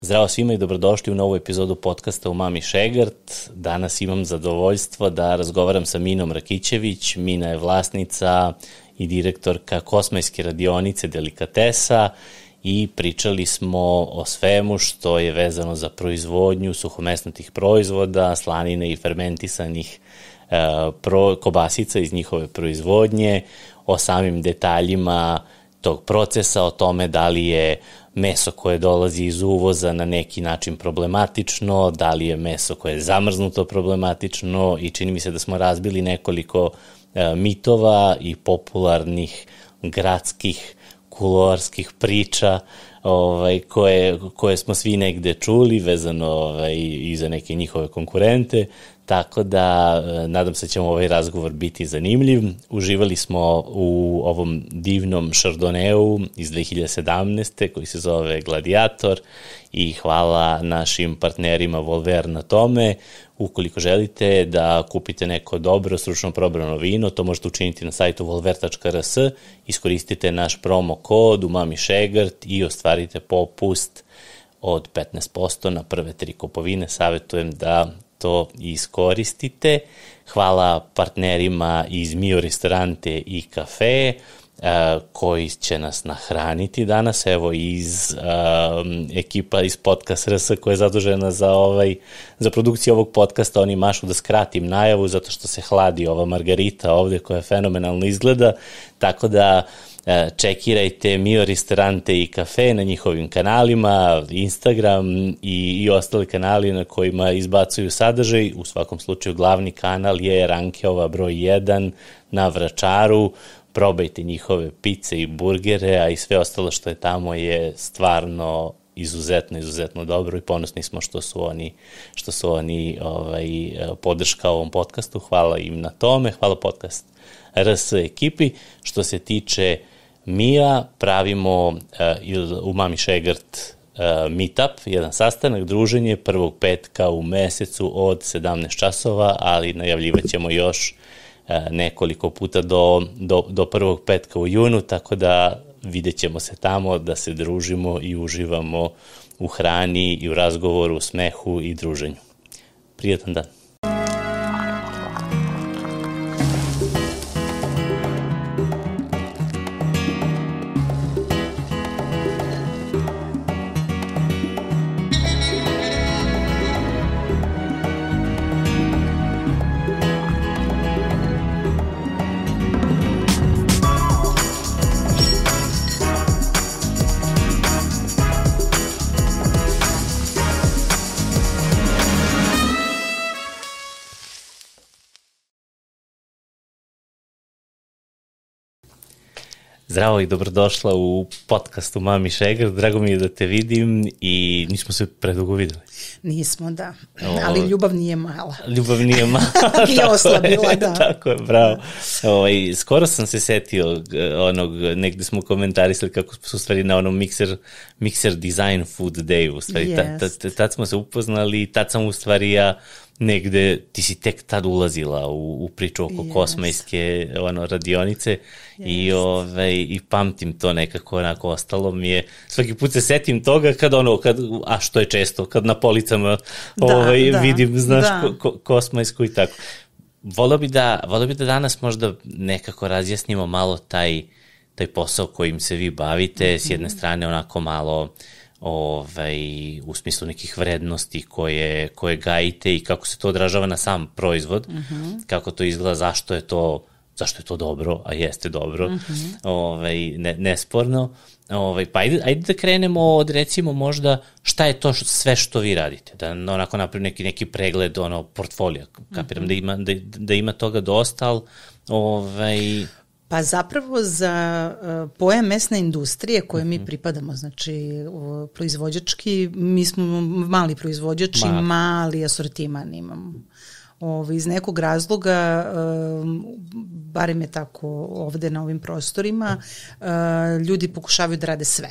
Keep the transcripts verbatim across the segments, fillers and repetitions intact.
Zdravo svima i dobrodošli u novu epizodu podcasta Umami Šegrt. Danas imam zadovoljstvo da razgovaram sa Minom Rakićević. Mina je vlasnica i direktorka Kosmajske radionice Delikatesa i pričali smo o svemu što je vezano za proizvodnju suhomesnatih proizvoda, slanine i fermentisanih e, pro, kobasica iz njihove proizvodnje, o samim detaljima tog procesa, o tome da li je meso koje dolazi iz uvoza na neki način problematično, da li je meso koje je zamrznuto problematično i čini mi se da smo razbili nekoliko e, mitova i popularnih gradskih kuloarskih priča ovaj, koje, koje smo svi negde čuli vezano ovaj, i za neke njihove konkurente, tako da nadam se da će ovaj razgovor biti zanimljiv. Uživali smo u ovom divnom Chardonnayu iz dve hiljade sedamnaeste koji se zove Gladiator i hvala našim partnerima Volver na tome. Ukoliko želite da kupite neko dobro, stručno probrano vino, to možete učiniti na sajtu volver tačka r s, iskoristite naš promo kod Umami Šegrt i ostvarite popust od petnaest posto na prve tri kupovine. Savjetujem da to iskoristite. Hvala partnerima iz Mio Restorante i kafe koji će nas nahraniti danas, evo iz um, ekipa iz Podcast R S koja je zadužena za, ovaj, za produkciju ovog podcasta. Oni mašu da skratim najavu zato što se hladi ova margarita ovde koja fenomenalno izgleda, tako da čekirajte Mio Restorante i kafe na njihovim kanalima, Instagram i, i ostali kanali na kojima izbacuju sadržaj. U svakom slučaju glavni kanal je Rankeova broj jedan na Vračaru. Probajte njihove pice i burgere, a i sve ostalo što je tamo je stvarno izuzetno, izuzetno dobro i ponosni smo što su oni, što su oni ovaj, podrška ovom podcastu. Hvala im na tome, hvala Podcast R S ekipi. Što se tiče Mija, pravimo uh, Umami Šegrt uh, meetup, jedan sastanak, druženje prvog petka u mesecu od sedamnaest časova, ali najavljivat ćemo još nekoliko puta do, do, do prvog petka u junu, tako da vidjet ćemo se tamo, da se družimo i uživamo u hrani i u razgovoru, u smehu i druženju. Prijatan dan! Zdravo i dobrodošla u podcastu Umami Šegrt. Drago mi je da te vidim i nismo se predugo videli. Nismo, da. Ali ljubav nije mala. Ljubav nije mala. Nije oslabila, da. Tako je, bravo. Ovaj, skoro sam se setio onog, negde smo komentarisali kako su stvari na onom Mixer, Mixer Design Food Day. U stvari, yes. tad, tad, tad smo se upoznali i tad sam u stvari ja negde, ti si tek tad ulazila u, u priču oko yes. Kosmajske ono, radionice yes. i, ovaj, i pamtim to nekako, onako ostalo mi je, svaki put se setim toga kad ono, kad, a što je često, kad na policama da, ovaj, da, vidim, znaš, da. ko, ko, Kosmajsku i tako. Volio bi da, volio bi da danas možda nekako razjasnimo malo taj, taj posao kojim se vi bavite, mm-hmm. s jedne strane onako malo ovaj, u smislu nekih vrednosti koje, koje gajite i kako se to odražava na sam proizvod, uh-huh. kako to izgleda, zašto je to, zašto je to dobro, a jeste dobro, uh-huh. ovaj, ne, nesporno. Ovaj, pa ajde, ajde da krenemo od recimo možda šta je to sve što vi radite, da onako napravim neki, neki pregled ono, portfolija, kapiram uh-huh. da, ima, da, da ima toga dosta, ali ovaj... Pa zapravo za uh, pojam mesne industrije koje mi pripadamo, znači uh, proizvođački, mi smo mali proizvođači, mali, mali asortiman imamo. Ovo, iz nekog razloga, uh, barem je tako ovde na ovim prostorima, uh, ljudi pokušavaju da rade sve.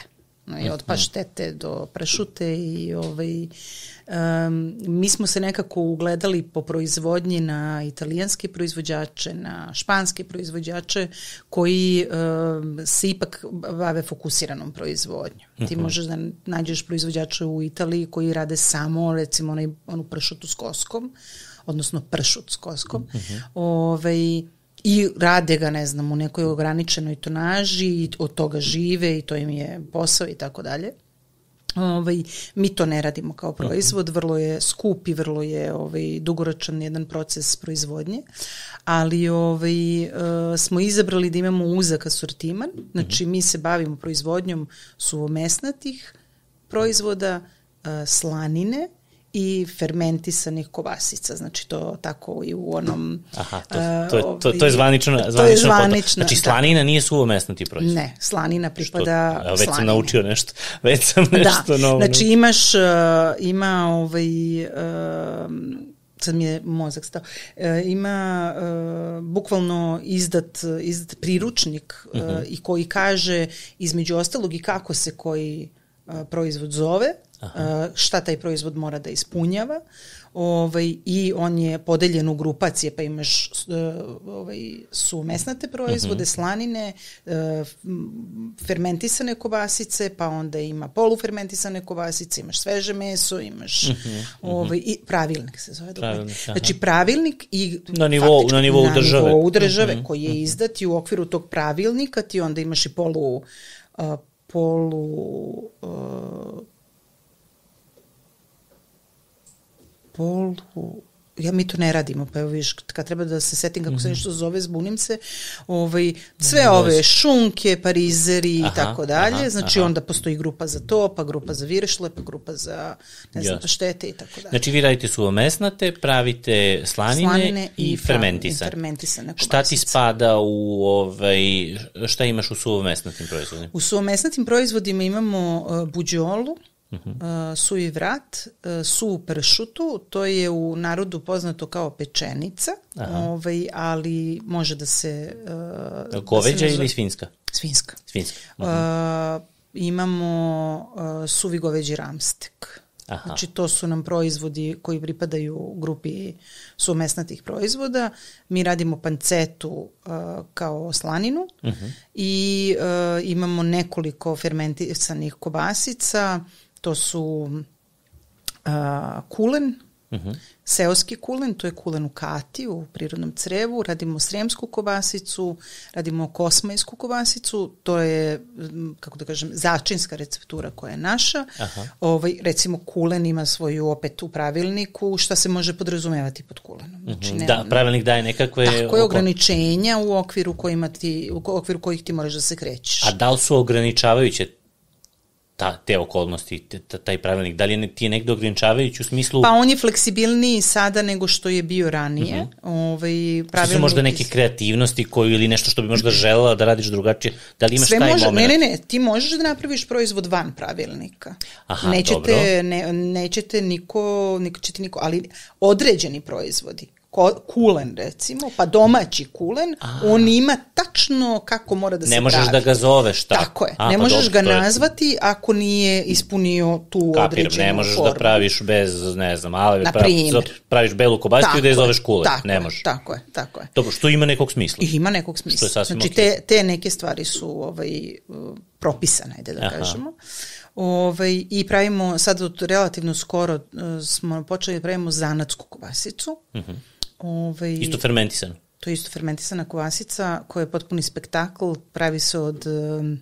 i od paštete do pršute i ovaj, um, mi smo se nekako ugledali po proizvodnji na italijanske proizvođače, na španske proizvođače koji um, se ipak bave fokusiranom proizvodnjom. Uh-huh. Ti možeš da nađeš proizvođače u Italiji koji rade samo recimo onaj, onu pršutu s koskom, odnosno pršut s koskom, uh-huh. ovaj, i rade ga, ne znam, u nekoj ograničenoj tonaži i od toga žive i to im je posao i tako dalje. Ovaj, mi to ne radimo kao proizvod, vrlo je skup i vrlo je ovaj, dugoročan jedan proces proizvodnje, ali ovaj, uh, smo izabrali da imamo uzak asortiman, znači mi se bavimo proizvodnjom suvomesnatih proizvoda, uh, slanine i fermentisanih kobasica, znači to tako i u onom... Aha, to, to, to, to je zvanično, zvanično, to je zvanično Znači slanina da. Nije suvomesnati proizvod? Ne, slanina pripada Što, već slanine. sam naučio nešto, već sam nešto da. novo. Znači imaš, uh, ima ovaj... Uh, sad mi je mozak stao, e, ima e, bukvalno izdat, izdat priručnik e, uh-huh. i koji kaže između ostalog i kako se koji e, proizvod zove, e, šta taj proizvod mora da ispunjava, ovaj, i on je podeljen u grupacije, pa imaš e, ovaj, su mesnate proizvode, uh-huh. slanine, e, fermentisane kobasice, pa onda ima polufermentisane kobasice, imaš sveže meso, imaš uh-huh. ovaj, i pravilnik se zove. Pravilnik, znači pravilnik i na nivou, na nivou na države, nivou države uh-huh. koji je izdat i u okviru tog pravilnika ti onda imaš i polu uh, polu uh, polu, ja mi to ne radimo, pa evo viš, kad treba da se setim kako mm-hmm. se nešto zove, zbunim se, ovaj, sve mm-hmm. ove šunke, parizeri i tako dalje, znači aha. onda postoji grupa za to, pa grupa za viršle, pa grupa za, ne znam, paštete i tako dalje. Znači vi radite suvomesnate, pravite slanine, slanine i, i fermentisane. fermentisane šta ti spada u, ovaj, šta imaš u suvomesnatim proizvodima? U suvomesnatim proizvodima imamo uh, buđolu, Uh-huh. Uh, suvi vrat, uh, suvu pršutu, to je u narodu poznato kao pečenica, ovaj, ali može da se... Uh, Goveđa da se ili svinjska? Svinjska. Svinjska. Uh-huh. Uh, imamo uh, suvi goveđi ramstek. Aha. Znači to su nam proizvodi koji pripadaju grupi suvomesnatih proizvoda. Mi radimo pancetu uh, kao slaninu uh-huh. i uh, imamo nekoliko fermentisanih kobasica. To su uh, kulen, uh-huh. seoski kulen, to je kulen u kati, u prirodnom crevu, radimo sremsku kobasicu, radimo kosmajsku kobasicu, to je, kako da kažem, začinska receptura koja je naša. Aha. Ovaj, recimo kulen ima svoju opet u pravilniku, šta se može podrazumevati pod kulenom. Znači, uh-huh. Da, pravilnik daje nekakve... Tako je, ograničenja u okviru, kojima ti, u okviru kojih ti moraš da se krećeš. A da li su ograničavajuće Ta, te okolnosti, te, taj pravilnik, da li je ti je negde ograničavajući u smislu... Pa on je fleksibilniji sada nego što je bio ranije. Uh-huh. Ovaj, pravilnik... Su možda neke kreativnosti koju ili nešto što bi možda želela da radiš drugačije, da li imaš sve taj može, moment? Ne, ne, ne, ti možeš da napraviš proizvod van pravilnika. Aha, nećete, dobro. Ne, nećete niko, nećete niko, ali određeni proizvodi. Kulen recimo, pa domaći kulen, a. on ima tačno kako mora da se pravi. Ne možeš pravi. Da ga zoveš tako. Tako je, a, ne pa možeš dobro, ga nazvati je... ako nije ispunio tu Kapir, određenu formu. Ne možeš formu. Da praviš bez, ne znam, ali pravi, praviš belu kobasicu i da je zoveš kulen, tako ne je, možeš. Tako je, tako je. Dobro, što ima nekog smisla. I ima nekog smisla. Znači okay. te, te neke stvari su ovaj, propisane, ajde da Aha. kažemo. Ovaj, i pravimo, sad od relativno skoro uh, smo počeli da pravimo zanatsku kobasicu. Mhm. Ove, isto fermentisano. To je isto fermentisana kobasica koja je potpuni spektakl, pravi se od uh,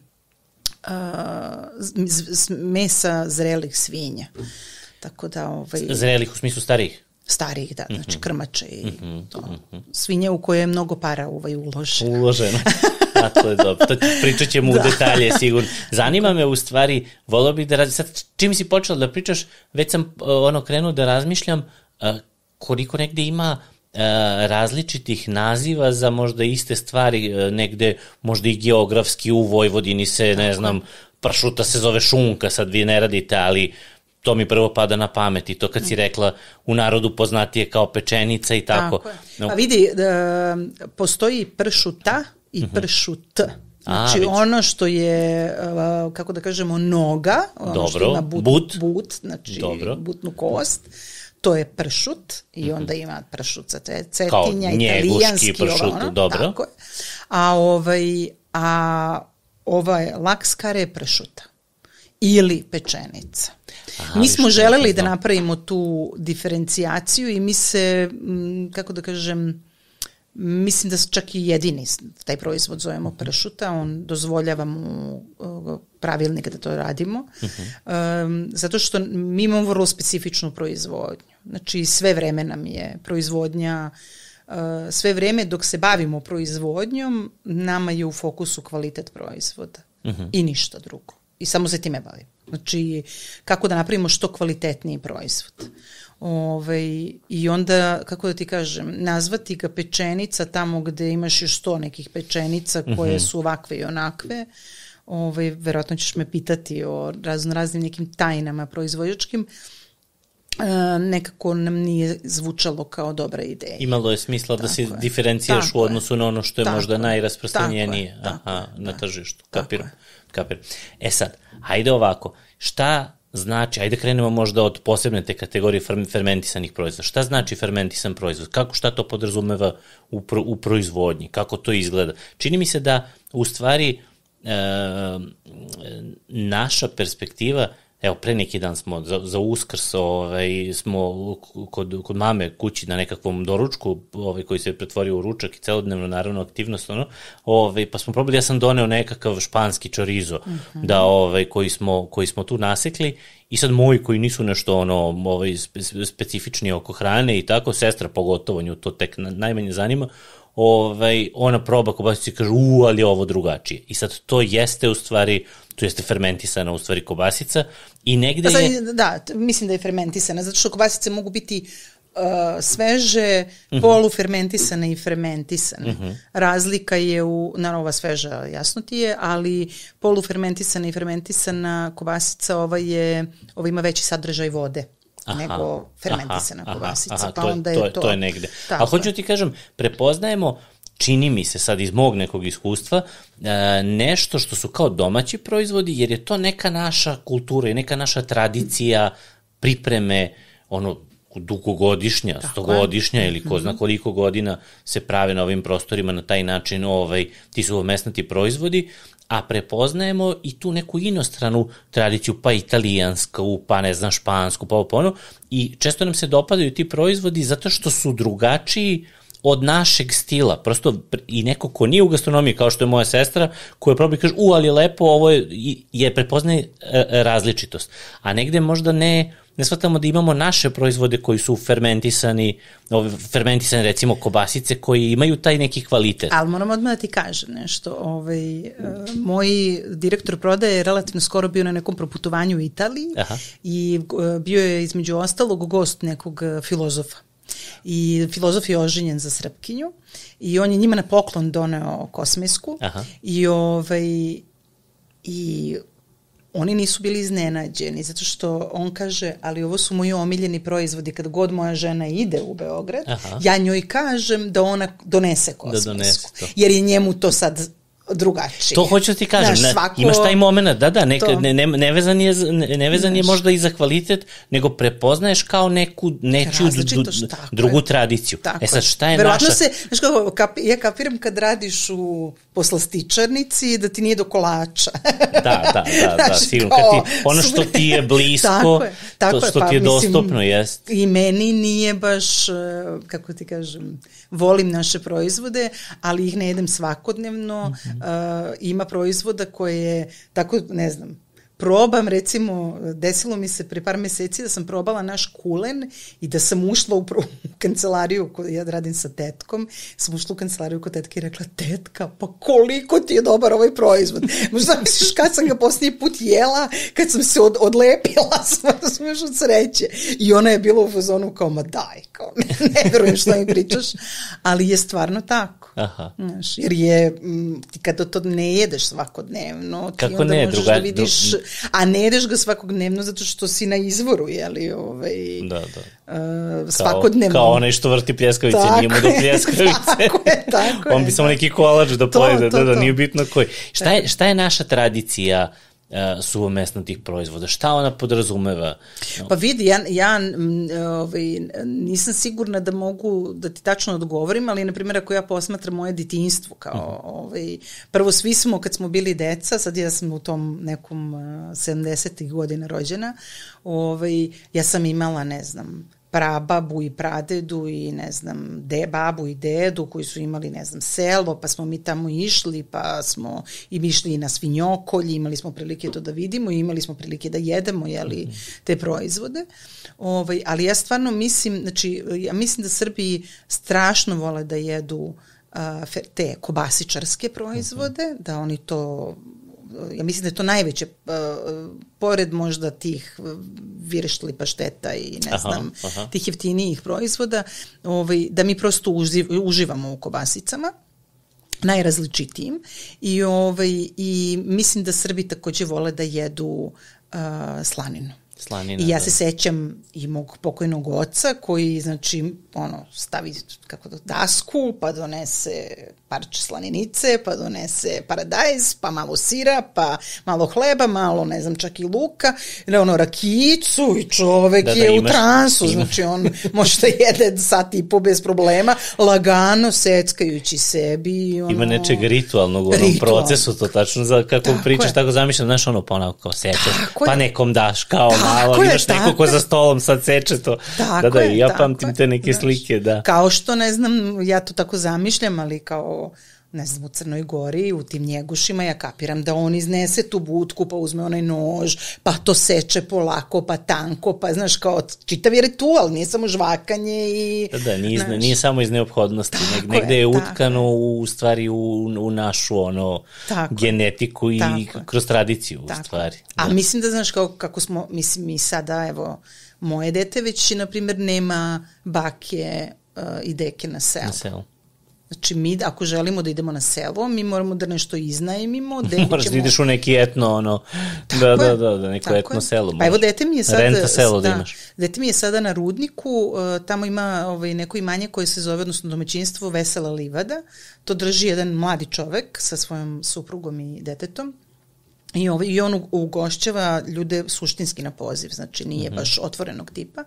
z, mesa zrelih svinja. Tako da, ovaj, zrelih u smislu starijih? Starijih, da, znači mm-hmm. krmače i mm-hmm. to. Mm-hmm. Svinje u koje je mnogo para ovaj, uloženo. Uloženo. A to je dobro. To pričat ćemo da. u detalje sigurno. Zanima me u stvari, volio bih da radim, sad čim si počela da pričaš, već sam uh, ono krenuo da razmišljam uh, koliko negde ima različitih naziva za možda iste stvari, negde možda i geografski u Vojvodini se, ne znam, pršuta se zove šunka, sad vi ne radite, ali to mi prvo pada na pamet i to kad si rekla u narodu poznatije kao pečenica i tako. Tako je. No. A vidi, da, postoji pršuta i pršut. Znači A, ono što je, kako da kažemo, noga, ono Dobro. što ima but, but, but znači Dobro. butnu kost, to je pršut i onda ima pršut sa cetinja, kao italijanski, pršut, ono, dobro. Tako je. A ovaj, a ovaj lakskare je pršuta ili pečenica. Aha, mi smo više želeli nisam da napravimo tu diferencijaciju i mi se, kako da kažem, mislim da se čak i jedini taj proizvod zovemo pršuta, on dozvoljava mu pravilnik da to radimo, uh-huh. um, zato što mi imamo vrlo specifičnu proizvodnju. Znači sve vreme nam je proizvodnja, uh, sve vreme dok se bavimo proizvodnjom, nama je u fokusu kvalitet proizvoda uh-huh. i ništa drugo. I samo se time bavimo. Znači kako da napravimo što kvalitetniji proizvod. Ove, i onda, kako da ti kažem, nazvati ga pečenica tamo gde imaš još sto nekih pečenica koje mm-hmm. su ovakve i onakve, ove, verovatno ćeš me pitati o razno raznim nekim tajnama proizvođačkim, e, nekako nam nije zvučalo kao dobra ideja. Imalo je smisla tako da se je. diferencijaš tako u odnosu na ono što je tako možda je. najrasprostranjenije tako je. Aha, tako na je. tržištu. Kapiram. Kapiram. E sad, hajde ovako, šta znači, ajde krenemo možda od posebne te kategorije fermentisanih proizvoda. Šta znači fermentisan proizvod? Kako, šta to podrazumeva u, pro, u proizvodnji? Kako to izgleda? Čini mi se da u stvari e, naša perspektiva, evo pre neki dan smo za, za Uskrs ovaj, smo kod, kod mame kući na nekakvom doručku ovaj, koji se pretvorio u ručak i celodnevno naravno aktivnost ono, ovaj, pa smo probali, ja sam doneo nekakav španski chorizo uh-huh. da, ovaj, koji, smo, koji smo tu nasekli i sad moji koji nisu nešto ono, ovaj, spe, specifični oko hrane i tako, sestra pogotovo nju to tek najmanje zanima, ovaj, ona proba kobasicu i kaže u, ali je ovo drugačije. I sad to jeste u stvari, to jeste fermentisana u stvari kobasica i negde sad, je... Da, mislim da je fermentisana, zato što kobasice mogu biti uh, sveže, uh-huh. polufermentisane i fermentisane. Uh-huh. Razlika je u, naravno ova sveža jasno ti je, ali polufermentisana i fermentisana kobasica ova, je, ova ima veći sadržaj vode. Aha, nego fermentisana aha, kobasica, aha, pa to, onda je to, to... To je negde. Ali hoću ti kažem, prepoznajemo, čini mi se sad iz mog nekog iskustva, nešto što su kao domaći proizvodi, jer je to neka naša kultura i neka naša tradicija pripreme, ono, dugogodišnja, stogodišnja ili ko zna koliko godina se prave na ovim prostorima na taj način, ovaj, ti su mesnati proizvodi, a prepoznajemo i tu neku inostranu tradiciju, pa italijansku, pa ne znam, špansku, pa ovo ono, i često nam se dopadaju ti proizvodi zato što su drugačiji od našeg stila, prosto i neko ko nije u gastronomiji, kao što je moja sestra, koja probi kaže, u, ali lepo, ovo je, je prepoznaje različitost, a negde možda ne, ne shvatamo da imamo naše proizvode koji su fermentisani, fermentisani recimo kobasice koji imaju taj neki kvalitet. Ali moram odmah da ti kažem nešto. Ovaj, uh, moj direktor prodaje je relativno skoro bio na nekom proputovanju u Italiji. Aha. I uh, bio je između ostalog gost nekog uh, filozofa. I filozof je oženjen za Srpkinju i on je njima na poklon doneo kosmejsku. Aha. I ovaj i oni nisu bili iznenađeni, zato što on kaže, ali ovo su moji omiljeni proizvodi, kad god moja žena ide u Beograd, aha. ja njoj kažem da ona donese kosmesku, da donese jer je njemu to sad drugačije. To hoću da ti kažem, znaš, svako... imaš taj moment, da, da, neka, ne, ne, nevezan je, nevezan je možda i za kvalitet, nego prepoznaješ kao neku nečiju du, drugu je. tradiciju. Tako e sad, šta je Verovatno naša... se, znaš kako, kapi, ja kapiram kad radiš u poslastičarnici da ti nije do kolača. da, da, da, da, sigurno. Kad ti, ono što ti je blisko, tako je, tako to što pa, ti je dostupno, mislim, jest. I meni nije baš, kako ti kažem, volim naše proizvode, ali ih ne jedem svakodnevno. Mm-hmm. Uh, ima proizvoda koje je, tako ne znam, probam, recimo, desilo mi se pre par meseci da sam probala naš kulen i da sam ušla u, pro, u kancelariju, ja radim sa tetkom, sam ušla u kancelariju kod tetke i rekla, tetka, pa koliko ti je dobar ovaj proizvod. Možda misliš kad sam ga posljednji put jela, kad sam se od, odlepila, sam, sam još od sreće. I ona je bila u fazonu kao, ma daj, kao, ne, ne verujem što mi pričaš, ali je stvarno tako. Aha. Znaš, jer je, ti kada to ne jedeš svakodnevno, ti Kako onda ne, možeš druga, da vidiš, dru... a ne jedeš ga svakodnevno zato što si na izvoru, jeli, ovaj, da, da. Uh, svakodnevno. Kao, kao onaj što vrti pljeskavice, tako nije mu do pljeskavice. Tako je, tako je. On bi samo neki kolač da to, pojede, to, da, da, to. nije bitno koji. Šta je, šta je naša tradicija uh, suvomesnatih proizvoda? Šta ona podrazumeva? Pa vidi, ja, ja ovaj, nisam sigurna da mogu da ti tačno odgovorim, ali na primjer ako ja posmatram moje detinjstvo, kao ovaj, prvo svi smo kad smo bili deca, sad ja sam u tom nekom uh, sedamdesetih godina rođena, ovaj, ja sam imala, ne znam, prababu i pradedu i ne znam, de, babu i dedu koji su imali, ne znam, selo, pa smo mi tamo išli, pa smo i išli i na svinjokolj, imali smo prilike to da vidimo i imali smo prilike da jedemo, jeli, te proizvode. Ovaj, ali ja stvarno mislim, znači, ja mislim da Srbiji strašno vole da jedu uh, te kobasičarske proizvode, uh-huh. da oni to, ja mislim da je to najveće, uh, pored možda tih virštli pašteta i ne aha, znam, aha. tih jeftinijih proizvoda, ovaj, da mi prosto uživ, uživamo u kobasicama, najrazličitijim, i, ovaj, i mislim da Srbi takođe vole da jedu uh, slaninu. Slanina, I ja da. se sećam i mog pokojnog oca koji, znači, ono, stavi kako da, dasku, pa donese parče slaninice, pa donese paradajz, pa malo sira, pa malo hleba, malo, ne znam, čak i luka, ne, ono, rakijicu i čovek da, da, je imaš, u transu, ima. Znači on može da jede sat i po bez problema, lagano, seckajući sebi. Ono, ima nečeg ritualnog u onom ritual. Procesu, to tačno za, kako tako pričaš, je. Tako zamišljam, znaš, ono, ponavno kao sečeš, pa nekom daš, kao tako malo, je, imaš tako. Neko ko za stolom sad seče to. Tako da, da, je, ja pamtim te neke znaš, slike, da. Kao što, ne znam, ja to tako zamišljam, ali kao, ne znam, u Crnoj Gori, u tim Njegušima, ja kapiram da on iznese tu budku, pa uzme onaj nož, pa to seče polako, pa tanko, pa znaš, kao čitav je ritual, nije samo žvakanje i... Da, da, nije, znaš, nije samo iz neophodnosti, neg, negde je, je utkano je. u stvari u, u našu ono tako genetiku i tako kroz tradiciju tako u stvari. Da. A mislim da, znaš, kao, kako smo, mislim, mi sada, evo, moje dete već, na primjer, nema bake uh, i deke na selu. Na selu. Znači, mi, ako želimo da idemo na selo, mi moramo da nešto iznajmimo. Moraš ćemo... da ideš u neki etno, ono, da, da, da, da, neko etno je. Selo. Pa evo, dete mi je sada... Renta selo da, da imaš. Dete mi je sada na Rudniku, uh, tamo ima ovaj, neko imanje koje se zove, odnosno domaćinstvo Vesela livada. To drži jedan mladi čovek sa svojom suprugom i detetom. I, ovaj, i on ugošćava ljude suštinski na poziv, znači nije mm-hmm. baš otvorenog tipa.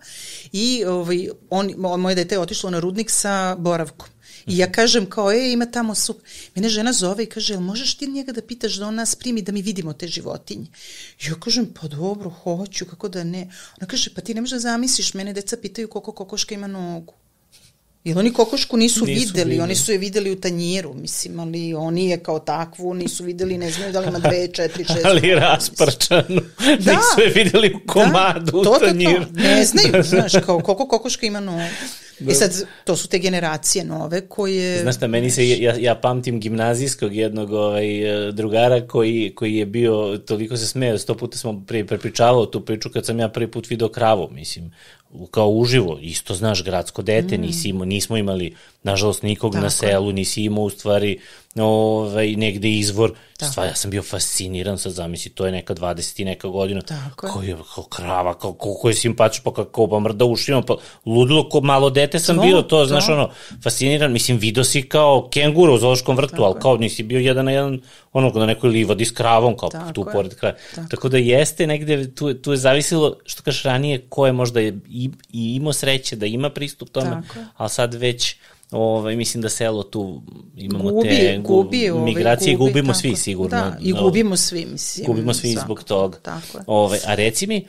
I ovaj, on, moje dete je otišlo na Rudnik sa boravkom. I ja kažem kao, e, ima tamo sup. Mene žena zove i kaže, jel možeš ti njega da pitaš da on nas primi da mi vidimo te životinje? I ja kažem, pa dobro, hoću, kako da ne. Ona kaže, pa ti ne možeš da zamisliš, mene deca pitaju koliko kokoška ima nogu. Jer oni kokošku nisu, nisu videli, videli, oni su je videli u tanjiru, mislim, ali oni je kao takvu, nisu videli, ne znaju da li ima dve, četiri, šest. Ali rasprčanu, da, nisu je videli u komadu, da, u tanjiru. To, to, ne znaju, znaš, kao koliko kokoška ima nogu. I sad, to su te generacije nove koje... Znaš šta, meni se, ja, ja pamtim gimnazijskog jednog ovaj, drugara koji, koji je bio, toliko se smeo, sto puta smo prije prepričavao tu priču kad sam ja prvi put video kravu, mislim, kao uživo, isto znaš, gradsko dete, mm. nisi imao, nismo imali, nažalost, nikog tako na selu, nisi imao u stvari ovaj, negde izvor, stvar, ja sam bio fasciniran, sad zamisli, to je neka dvadeset i neka godina, kao je, kao krava, kao, koliko je simpatično, pa kako pa mrda ušima, pa ludilo, ko malo dete sam to, bio, to, to, znaš, ono, fasciniran, mislim, vidio si kao kenguru u zoološkom vrtu, tako ali kao nisi bio jedan na jedan, ono, na nekoj livadi s kravom, kao tako tu je. Pored kraja. Tako. Tako da jeste negde, tu, tu je zavisilo, što kažeš ranije, ko je možda i, i imao sreće da ima pristup tome, ali sad već ovaj, mislim da selo tu imamo gubi, te gu, gubi, ovaj, migracije, gubi, gubimo tako, svi sigurno. Da, i gubimo svi, mislim. Gubimo svi svakako, zbog toga. Tako je. Ovaj, a reci mi,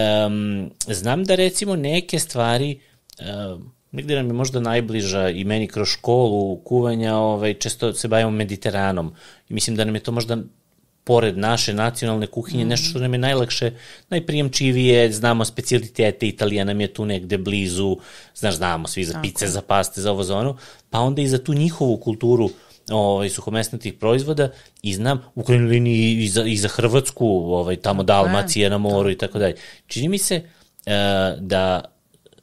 um, znam da recimo neke stvari, um, negde nam je možda najbliža i meni kroz školu kuvanja, ovaj, često se bavimo Mediteranom i mislim da nam je to možda pored naše nacionalne kuhinje, mm. nešto što nam je najlakše, najprijemčivije, znamo specijalitete, Italija nam je tu negde blizu, znaš, znamo svi za pice, za paste, za ovo za ono, pa onda i za tu njihovu kulturu ovaj, suhomesnatih proizvoda i znam, u krajnjoj liniji i za, i za Hrvatsku, ovaj, tamo Dalmacija na moru i tako dalje. Čini mi se uh, da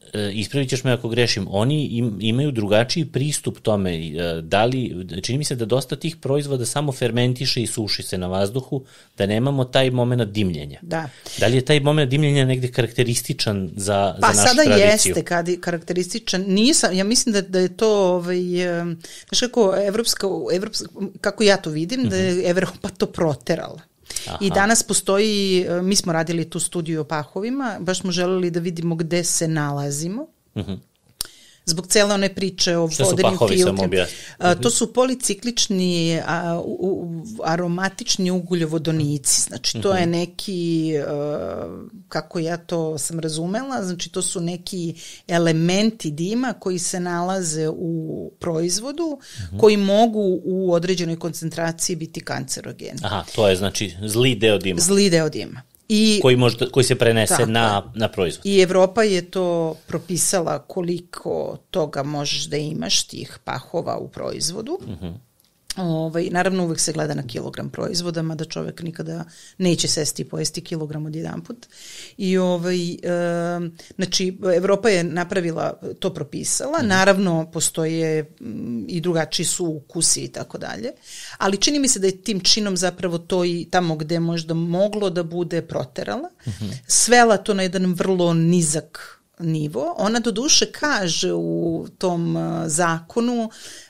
ispravit ćeš me ako grešim, oni im, imaju drugačiji pristup tome. Da li, čini mi se da dosta tih proizvoda samo fermentiše i suši se na vazduhu, da nemamo taj moment dimljenja. Da. Da li je taj moment dimljenja negde karakterističan za, pa, za našu tradiciju? Pa sada tradiciju? jeste kad je karakterističan. Nisam, ja mislim da, da je to, ovaj, znaš kako, evropska, evropska, kako ja to vidim, mm-hmm. da je Evropa to proterala. Aha. I danas postoji, mi smo radili tu studiju o pahovima, baš smo želeli da vidimo gde se nalazimo. Uh-huh. Zbog cele one priče o vodenim filtrima. Uh-huh. To su policiklični a, u, aromatični ugljovodonici. Znači to uh-huh. je neki, uh, kako ja to sam razumela, znači to su neki elementi dima koji se nalaze u proizvodu, uh-huh. koji mogu u određenoj koncentraciji biti kancerogeni. Aha, to je znači zli deo dima. Zli deo dima. I, koji, možda, koji se prenese na, na proizvod. I Evropa je to propisala koliko toga možeš da imaš, tih pahova u proizvodu. Uh-huh. Ovaj, naravno uvek se gleda na kilogram proizvoda, mada čovek nikada neće sesti i pojesti kilogram od jedan put. I ovaj, e, znači, Evropa je napravila, to propisala, mm. naravno postoje m, i drugačiji su ukusi i tako dalje, ali čini mi se da je tim činom zapravo to i tamo gde možda moglo da bude proterala, mm-hmm. svela to na jedan vrlo nizak nivo. Ona do duše kaže u tom uh, zakonu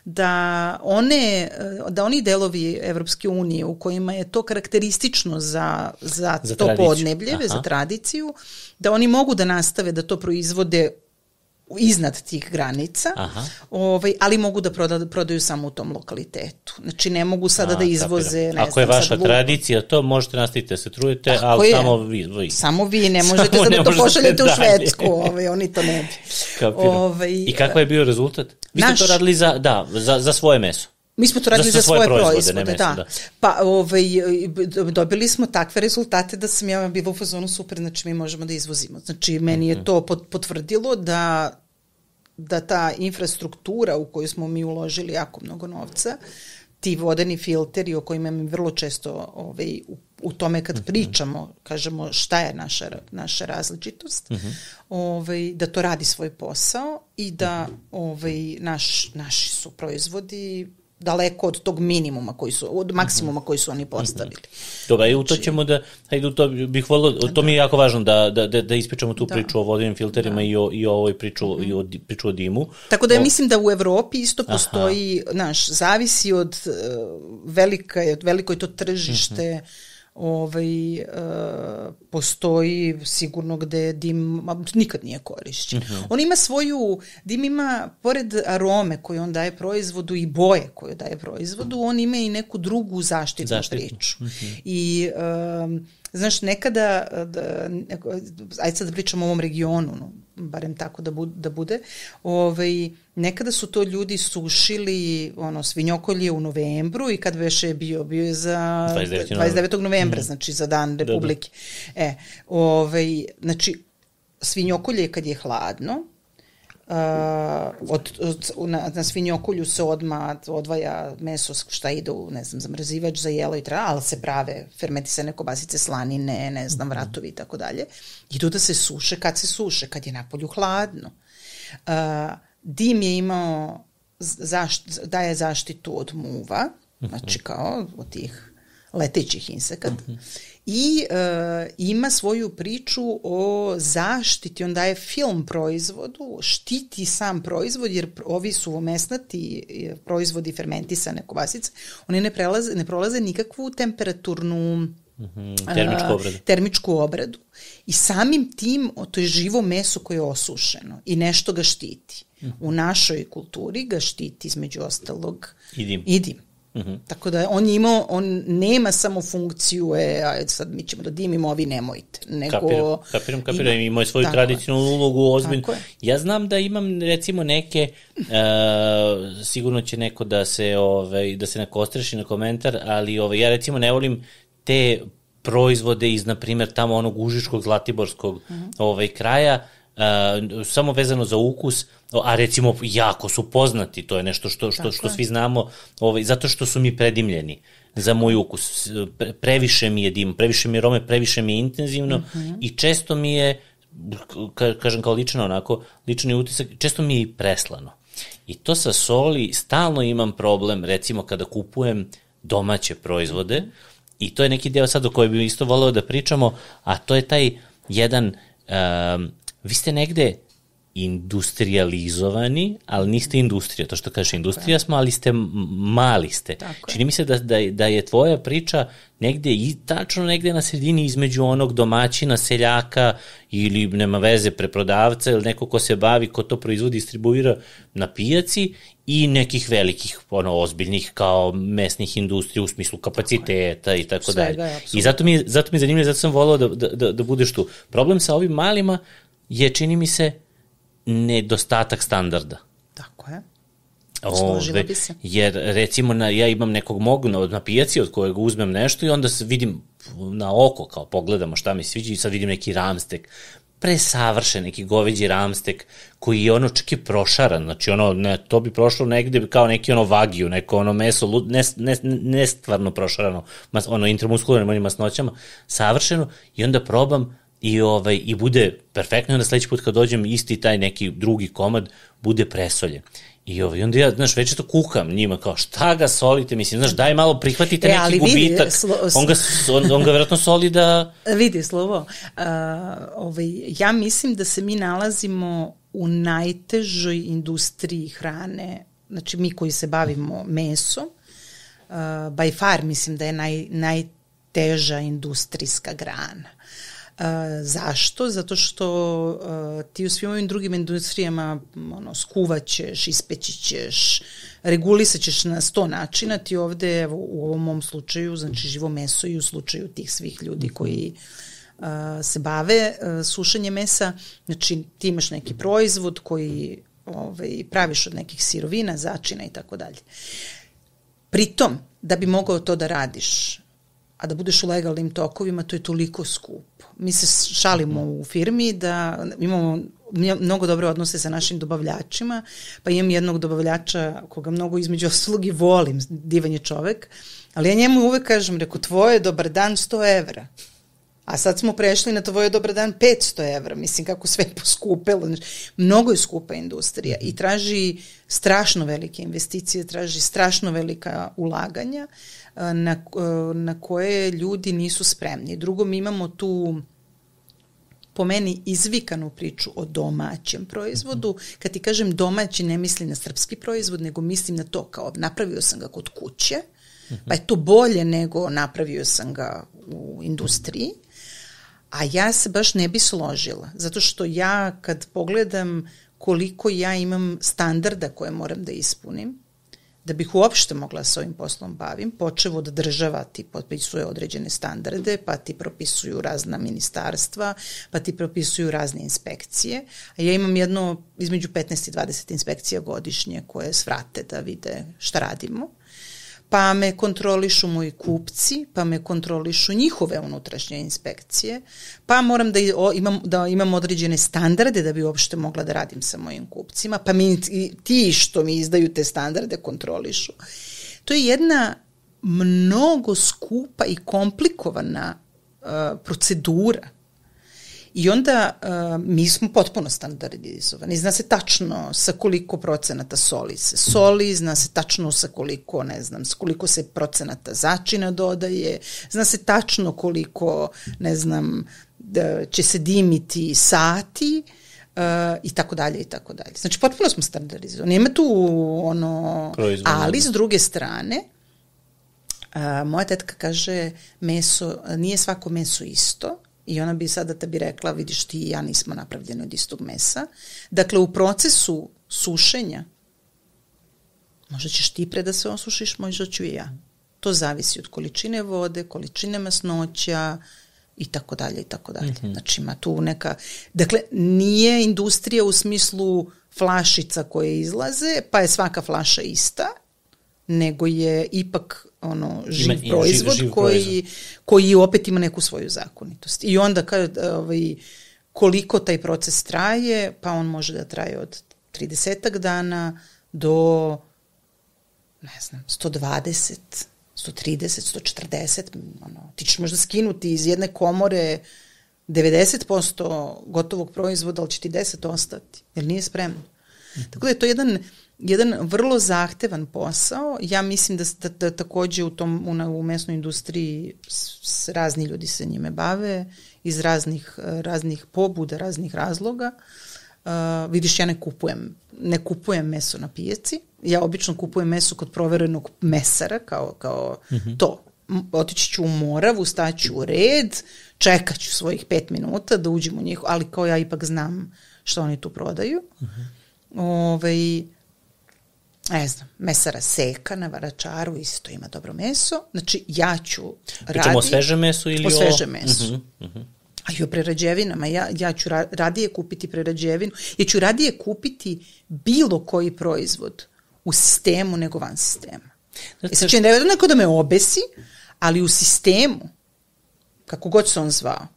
da one da oni delovi Evropske unije u kojima je to karakteristično za, za, za to tradiciju. Podneblje, za tradiciju, da oni mogu da nastave da to proizvode iznad tih granica, ovaj, ali mogu da proda, prodaju samo u tom lokalitetu. Znači ne mogu sada A, da izvoze... Ne Ako znam, je vaša tradicija, to možete nastaviti da se trujete, Ako ali je. samo vi, vi. Samo vi, ne možete sad da to pošaljete u Švedsku, ovaj, oni to ne bi. Ovaj, I kakav je bio rezultat? Vi naš, ste to radili za, da, za, za svoje meso? Mi smo to radili za, za svoje, svoje proizvode, proizvode meso, da. da. Pa ovaj, dobili smo takve rezultate da sam ja bila u fazonu super, znači mi možemo da izvozimo. Znači meni je to potvrdilo da, da ta infrastruktura u koju smo mi uložili jako mnogo novca, ti vodeni filteri o kojima mi vrlo često ovaj, u, u tome kad pričamo, kažemo šta je naša, naša različitost, uh-huh. ovaj, da to radi svoj posao i da ovaj, naš, naši su proizvodi daleko od tog minimuma koji su, od maksimuma koji su oni postavili. Dobro, i u to ćemo da, hajde, to bih volio, to mi je jako važno da, da, da, da ispričamo tu da. priču o vodenim filterima da. i, o, i o ovoj priču, mm-hmm. i o, priču o dimu. Tako da ja o... mislim da u Evropi isto postoji, Aha. naš, zavisi od uh, velika, od veliko je to tržište, mm-hmm. ovaj, uh, postoji sigurno gde dim nikad nije korišćen. Uh-huh. On ima svoju, dim ima, pored arome koju on daje proizvodu i boje koju daje proizvodu, on ima i neku drugu zaštitnu Zaštitnu. priču. Uh-huh. I um, znaš, nekada, da, ajde sad da pričamo o ovom regionu, no, barem tako da, bu, da bude, ovaj, nekada su to ljudi sušili ono, svinjokolje u novembru i kad veše je bio, bio je za dvadeset devetog novembra, mm. znači za dan Republike. Da, da. E, ovaj, znači, svinjokolje kad je hladno, Uh, od, od, na, na svinjokolju se odmah odvaja meso šta ide u, ne znam, zamrzivač za jelo i tra, ali se prave fermentisane kobasice, slanine, ne znam, vratovi i tako dalje. Idu da se suše kad se suše, kad je napolju hladno. Uh, dim je imao, zašt, daje zaštitu od muva, znači kao od tih letećih insekata. I uh, ima svoju priču o zaštiti, on daje film proizvodu, štiti sam proizvod, jer ovi suvomesnati proizvodi fermentisane kobasice, oni ne, prelaze, ne prolaze nikakvu temperaturnu mm-hmm. termičku obradu. Uh, termičku obradu. I samim tim, to je živo meso koje je osušeno i nešto ga štiti. Mm-hmm. U našoj kulturi ga štiti između ostalog i dim. I dim. Mm-hmm. Tako da on imao, on nema samo funkciju, e, ajde sad mi ćemo da dimimo, ovi nemojte. Nego kapiram, kapiram, kapiram. Ima, imao je svoju tradicionalnu ulogu, ozbiljnu. Ja znam da imam recimo neke, uh, sigurno će neko da se, ovaj, da se neko ostreši na komentar, ali ovaj, ja recimo ne volim te proizvode iz, na primjer, tamo onog užičkog, zlatiborskog mm-hmm. ovaj, kraja, Uh, samo vezano za ukus, a recimo jako su poznati, to je nešto što, što, što svi znamo, ovaj, zato što su mi predimljeni za moj ukus. Pre, previše mi je dim, previše mi je arome, previše mi je intenzivno mm-hmm. i često mi je ka, kažem kao lično onako, lični utisak, često mi je i preslano. I to sa soli stalno imam problem, recimo kada kupujem domaće proizvode, i to je neki deo sad o kojoj bi isto voleo da pričamo, a to je taj jedan, um, vi ste negde industrializovani, ali niste industrija, to što kažeš industrija smo, ali ste mali ste. Tako Čini je. mi se da, da, da je tvoja priča negde, i tačno negde na sredini između onog domaćina, seljaka ili nema veze preprodavca ili neko ko se bavi, ko to proizvodi, distribuira na pijaci i nekih velikih, ono, ozbiljnih kao mesnih industrija u smislu kapaciteta tako i tako dalje. I zato mi, zato mi je zanimljivo, zato sam volao da, da, da, da budeš tu. Problem sa ovim malima je, čini mi se, nedostatak standarda. Tako je. Ove, bi se. Jer recimo na, ja imam nekog mog na, na pijaci od kojeg uzmem nešto i onda se vidim na oko, kao pogledamo šta mi sviđa i sad vidim neki ramstek, presavršen neki goveđi ramstek koji je ono čak i prošaran, znači ono, ne, to bi prošlo negde kao neki ono vagiju, neko ono meso, ne, ne, ne stvarno prošarano, mas, ono intramuskularnim onim masnoćama, savršeno, i onda probam i, ovaj, i bude perfektno, i onda sledeći put kad dođem isti taj neki drugi komad bude presoljen. I ovaj, onda ja, znaš, već to kuham njima, kao šta ga solite, mislim, znaš, daj malo prihvatite e, neki gubitak, vidi, slo, on, ga, on, on ga vjerojatno soli da... Vidi, Slovo, uh, ovaj, ja mislim da se mi nalazimo u najtežoj industriji hrane, znači mi koji se bavimo mesom, uh, by far mislim da je naj, najteža industrijska grana. Uh, zašto? Zato što uh, ti u svim ovim drugim industrijama ono, skuvaćeš, ispeći ćeš, regulisat ćeš na sto načina, ti ovde evo, u ovom mom slučaju, znači živo meso i u slučaju tih svih ljudi koji uh, se bave uh, sušenjem mesa, znači ti imaš neki proizvod koji ovaj, praviš od nekih sirovina, začina i tako dalje. Pritom, da bi mogao to da radiš, a da budeš u legalnim tokovima, to je toliko skupo. Mi se šalimo u firmi da imamo mnogo dobre odnose sa našim dobavljačima, pa imam jednog dobavljača koga mnogo između ostalog i volim, divan je čovek, ali ja njemu uvek kažem, reko, tvoje dobar dan sto evra. A sad smo prešli na tvoje dobar dan petsto evra, mislim kako sve poskupelo. Mnogo je skupa industrija i traži strašno velike investicije, traži strašno velika ulaganja na, na koje ljudi nisu spremni. Drugo, mi imamo tu po meni izvikanu priču o domaćem proizvodu. Kad ti kažem domaći, ne mislim na srpski proizvod, nego mislim na to kao napravio sam ga kod kuće, pa je to bolje nego napravio sam ga u industriji. A ja se baš ne bi složila, zato što ja kad pogledam koliko ja imam standarda koje moram da ispunim, da bih uopšte mogla sa ovim poslom bavim, počevo da država ti potpisuje određene standarde, pa ti propisuju razna ministarstva, pa ti propisuju razne inspekcije, a ja imam jedno između petnaest i dvadeset inspekcija godišnje koje svrate da vide šta radimo, pa me kontrolišu moji kupci, pa me kontrolišu njihove unutrašnje inspekcije, pa moram da imam, da imam određene standarde da bi uopšte mogla da radim sa mojim kupcima, pa mi ti što mi izdaju te standarde kontrolišu. To je jedna mnogo skupa i komplikovana uh, procedura. I onda uh, mi smo potpuno standardizovani. Zna se tačno sa koliko procenata soli se soli, zna se tačno sa koliko, ne znam, sa koliko se procenata začina dodaje, zna se tačno koliko, ne znam, da će se dimiti sati uh, i tako dalje i tako dalje. Znači, potpuno smo standardizovani. Nema tu ono... Proizvodno. Ali, s druge strane, uh, moja tetka kaže, meso, nije svako meso isto, i ona bi sada te bi rekla, vidiš ti i ja nismo napravljeni od istog mesa. Dakle, u procesu sušenja, možda ćeš ti pre da se osušiš, možda ću i ja. To zavisi od količine vode, količine masnoća i tako dalje i tako dalje. Znači, ima tu neka... Dakle, nije industrija u smislu flašica koje izlaze, pa je svaka flaša ista, nego je ipak ono živ ima, proizvod živ, živ koji, proizvod. koji opet ima neku svoju zakonitost. I onda kad, ovaj, koliko taj proces traje, pa on može da traje od tridesetak dana do ne znam, sto dvadeset, sto trideset, sto četrdeset, ono, ti ćeš možda skinuti iz jedne komore devedeset posto gotovog proizvoda, ali će ti deset ostati, jer nije spremno. Mm-hmm. Tako da je to jedan, jedan vrlo zahtevan posao. Ja mislim da, da, da takođe u, tom, u, u mesnoj industriji s, s, razni ljudi se njime bave, iz raznih, raznih pobuda, raznih razloga. Uh, vidiš, ja ne kupujem, ne kupujem meso na pijaci. Ja obično kupujem meso kod proverenog mesara, kao, kao mm-hmm. to. Otići ću u Moravu, staću u red, čekat ću svojih pet minuta da uđem u njih, ali kao ja ipak znam što oni tu prodaju. Mm-hmm. Ove, ne znam, mesara Seka na Varačaru isto ima dobro meso. Znači, ja ću raditi... Pričamo o svežem mesu ili o... O svežem mesu. Mm-hmm. Mm-hmm. A i o prerađevinama. Ja, ja ću ra- radije kupiti prerađevinu. Ja ću radije kupiti bilo koji proizvod u sistemu nego van sistema. Znači, I sad će neko da me obesi, ali u sistemu, kako god se on zvao,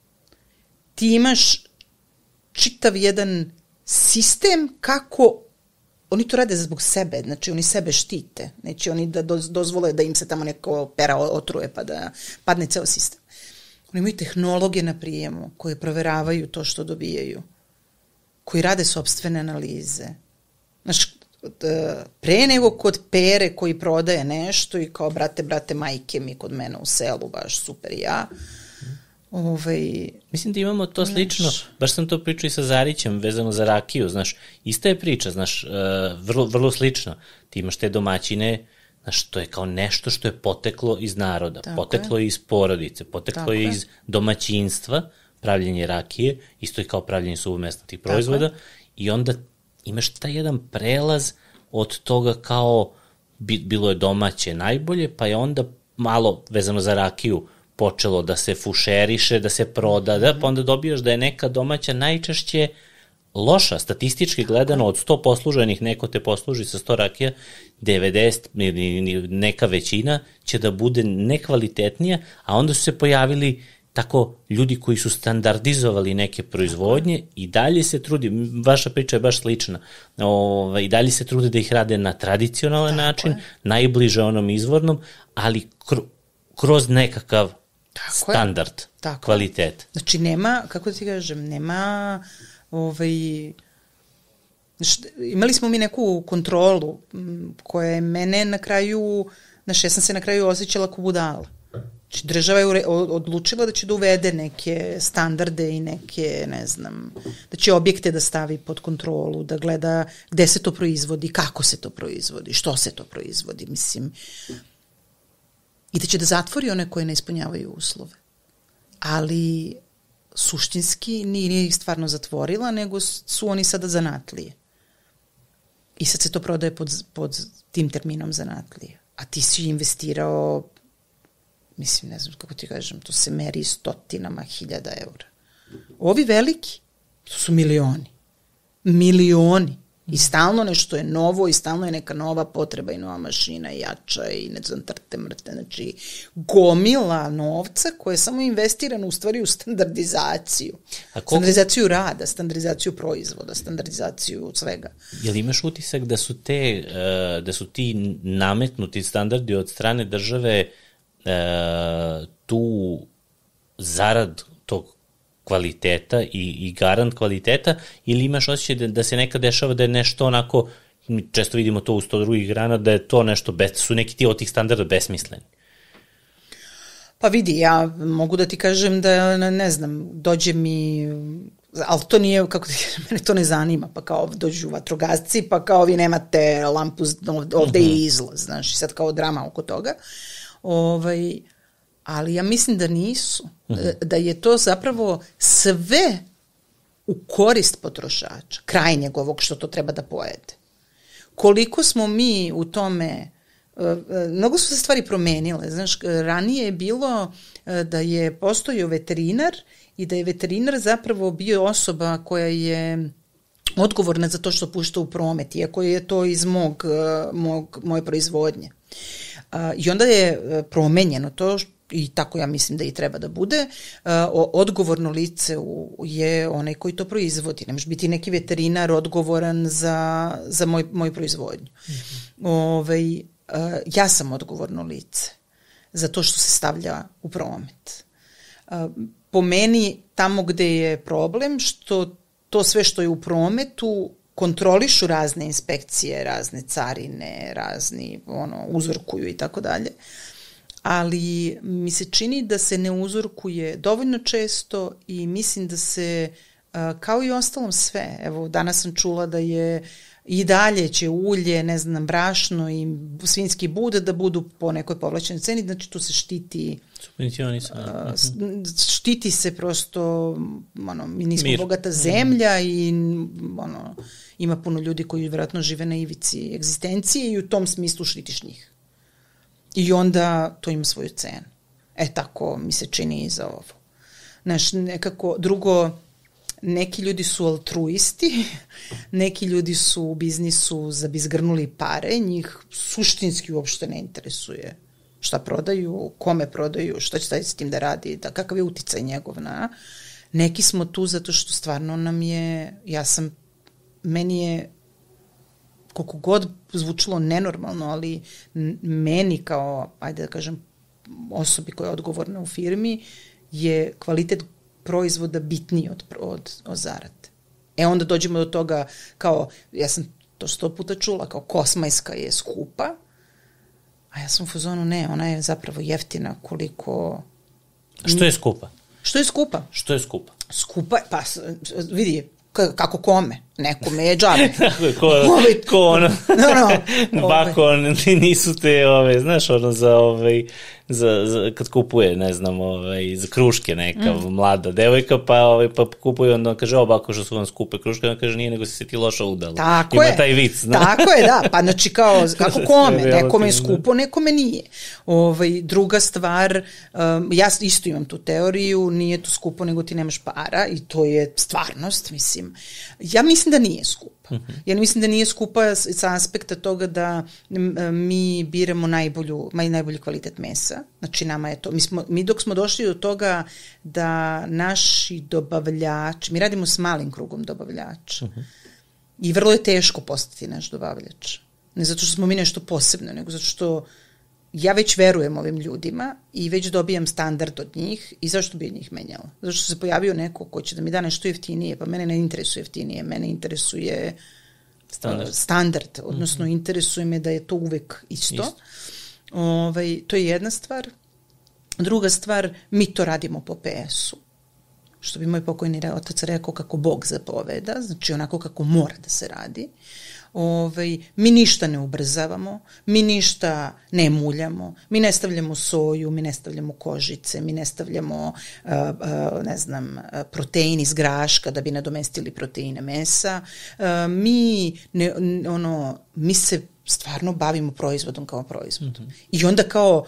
ti imaš čitav jedan sistem kako oni to rade zbog sebe, znači oni sebe štite, neće oni da dozvole da im se tamo neko pera otruje pa da padne ceo sistem. Oni imaju tehnologe na prijemu koje proveravaju to što dobijaju, koji rade sopstvene analize. Znaš, pre nego kod Pere koji prodaje nešto i kao brate, brate, majke mi kod mene u selu, baš super ja. Ovaj, Mislim da imamo to slično, znaš, baš sam to pričao i sa Zarićem vezano za rakiju, znaš, ista je priča, znaš, uh, vrlo, vrlo slično. Ti imaš te domaćine, znaš, to je kao nešto što je poteklo iz naroda, tako poteklo je iz porodice, poteklo tako je iz domaćinstva, pravljenje rakije, isto je kao pravljenje suvomesnatih proizvoda i onda imaš taj jedan prelaz od toga kao bilo je domaće najbolje, pa je onda malo vezano za rakiju počelo da se fušeriše, da se proda, da, pa onda dobijaš da je neka domaća najčešće loša, statistički gledano, od sto posluženih, neko te posluži sa sto rakija, devedeset ili neka većina će da bude nekvalitetnija, a onda su se pojavili tako ljudi koji su standardizovali neke proizvodnje i dalje se trudi, vaša priča je baš slična, o, i dalje se trude da ih rade na tradicionalan tako način, je. Najbliže onom izvornom, ali kr- kroz nekakav tako standard, tako kvalitet. Znači nema, kako ti kažem, nema ovaj, znači, imali smo mi neku kontrolu koja je mene na kraju, znači ja sam se na kraju osjećala kao budala. Znači, država je odlučila da će da uvede neke standarde i neke, ne znam, da će objekte da stavi pod kontrolu, da gleda gde se to proizvodi, kako se to proizvodi, što se to proizvodi, mislim. I da će da zatvori one koje ne ispunjavaju uslove. Ali suštinski nije ih stvarno zatvorila, nego su oni sada zanatlije. I sad se to prodaje pod, pod tim terminom zanatlije. A ti si investirao, mislim, ne znam kako ti kažem, to se meri stotinama hiljada eura. Ovi veliki, to su milioni. Milioni. I stalno nešto je novo i stalno je neka nova potreba i nova mašina i jača i ne znam trte mrte. Znači, gomila novca koja je samo investirana u stvari u standardizaciju. A koliko... Standardizaciju rada, standardizaciju proizvoda, standardizaciju svega. Jel imaš utisak da su te, da su ti nametnuti standardi od strane države tu zarad tog kvaliteta i, i garant kvaliteta, ili imaš osjećaj da, da se nekad dešava da je nešto onako, često vidimo to u sto drugih grana, da je to nešto, bez, su neki ti od tih standarda besmisleni? Pa vidi, ja mogu da ti kažem da, ne znam, dođe mi, ali to nije, kako ti kažem, mene to ne zanima, pa kao dođu vatrogasci, pa kao vi nemate lampu, ovde je izlaz, znaš, i sad kao drama oko toga. Ovaj, ali ja mislim da nisu, uh-huh. da je to zapravo sve u korist potrošača, krajnjeg ovog što to treba da pojede. Koliko smo mi u tome, mnogo su se stvari promenile, znaš, ranije je bilo da je postojao veterinar i da je veterinar zapravo bio osoba koja je odgovorna za to što pušta u promet, iako je to iz mog, mog, moje proizvodnje. I onda je promenjeno to i tako ja mislim da i treba da bude. Odgovorno lice je onaj koji to proizvodi. Ne može biti neki veterinar odgovoran za, za moj, moju proizvodnju. Mm-hmm. Ove, ja sam odgovorno lice za to što se stavlja u promet. po meni tamo gde je problem, što to sve što je u prometu kontrolišu razne inspekcije, razne carine, razni ono, uzorkuju i tako dalje. Ali mi se čini da se ne uzorkuje dovoljno često i mislim da se, kao i ostalom sve, evo danas sam čula da je i dalje će ulje, ne znam, brašno i svinjski bude da budu po nekoj povlačenoj ceni, znači tu se štiti štiti se prosto ono, mi nismo Mir. bogata zemlja i ono, ima puno ljudi koji vjerojatno žive na ivici egzistencije i u tom smislu štitiš njih. I onda to ima svoju cenu. E tako mi se čini i za ovo. Znaš, nekako, drugo, neki ljudi su altruisti, neki ljudi su u biznisu da bi zgrnuli pare, njih suštinski uopšte ne interesuje šta prodaju, kome prodaju, šta će taj s tim da radi, da, kakav je uticaj njegov na. Neki smo tu zato što stvarno nam je, ja sam, meni je koliko god zvučilo nenormalno, ali meni kao, ajde da kažem, osobi koja je odgovorna u firmi, je kvalitet proizvoda bitniji od, od, od zarade. E onda dođemo do toga kao, ja sam to sto puta čula, kao kosmajska je skupa, a ja sam u fazonu, ne, ona je zapravo jeftina koliko... Što je skupa? Što je skupa? Što je skupa? Skupa, pa vidi, kako kome, nekome je džabe. ko, Ovi, ko ono, no, no, bako, nisu te, ove, znaš, ono za, ove, za, za, kad kupuje, ne znam, ove, za kruške neka mm. mlada devojka, pa, ove, pa kupuje, onda kaže, o, bako, što su vam skupe kruške, onda kaže, nije, nego si se ti loša udala. Tako Ima je. taj vic, zna. Tako je, da, pa znači kao, kako kome, nekome je skupo, nekome nije. Ovaj, druga stvar, um, ja isto imam tu teoriju, nije to skupo, nego ti nemaš para i to je stvarnost, mislim. Ja mislim da nije skupa. Uh-huh. Ja mislim da nije skupa sa aspekta toga da mi biramo najbolju, najbolji kvalitet mesa. Znači nama je to, mi, smo, mi dok smo došli do toga da naši dobavljači, mi radimo s malim krugom dobavljača uh-huh. i vrlo je teško postati naš dobavljač. Ne zato što smo mi nešto posebno, nego zato što ja već verujem ovim ljudima i već dobijam standard od njih i zašto bi njih menjala? Zato što se pojavio neko ko će da mi da nešto jeftinije, pa mene ne interesuje jeftinije, mene interesuje standard, uh, standard odnosno mm-hmm. interesuje me da je to uvek isto. isto. Ovaj, to je jedna stvar. Druga stvar, mi to radimo po P S-u. Što bi moj pokojni otac rekao kako Bog zapoveda, znači onako kako mora da se radi. Ovaj, mi ništa ne ubrzavamo, mi ništa ne muljamo, mi ne stavljamo soju, mi ne stavljamo kožice, mi ne stavljamo uh, uh, ne znam, protein iz graška da bi nadomestili proteine mesa. Uh, mi, ne, ono, mi se stvarno bavimo proizvodom kao proizvodom. Mm-hmm. I onda kao,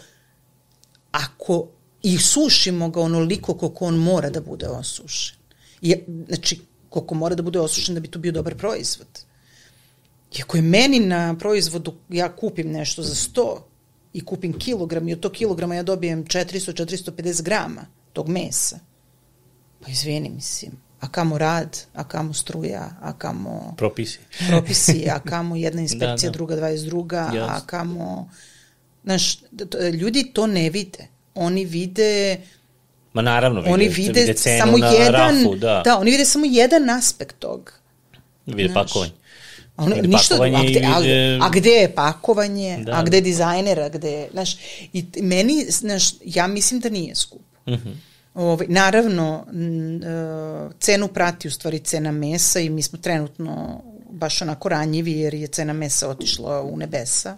ako i sušimo ga onoliko koliko on mora da bude osušen. I, znači, koliko mora da bude osušen da bi to bio dobar proizvod. I ako je meni na proizvodu, ja kupim nešto za sto i kupim kilogram i od tog kilograma ja dobijem četiristo do četiristo pedeset grama tog mesa, pa izvini, mislim, a kamo rad, a kamo struja, a kamo... Propisi. Propisi, a kamo jedna inspekcija, da, da. druga dvadeset druga, yes. a kamo... Znaš, ljudi to ne vide. Oni vide... Ma naravno, vide, oni vide, vide cenu samo na jedan, rafu, da. Da, oni vide samo jedan aspekt toga. Vide pakovanje. Ono, ništa, a, gde, a, a gde je pakovanje, da, a gde je dizajner, a gde, znaš, i meni, znaš, ja mislim da nije skupo. Uh-huh. Ove, naravno, n, cenu prati u stvari cena mesa i mi smo trenutno baš onako ranjivi jer je cena mesa otišla u nebesa.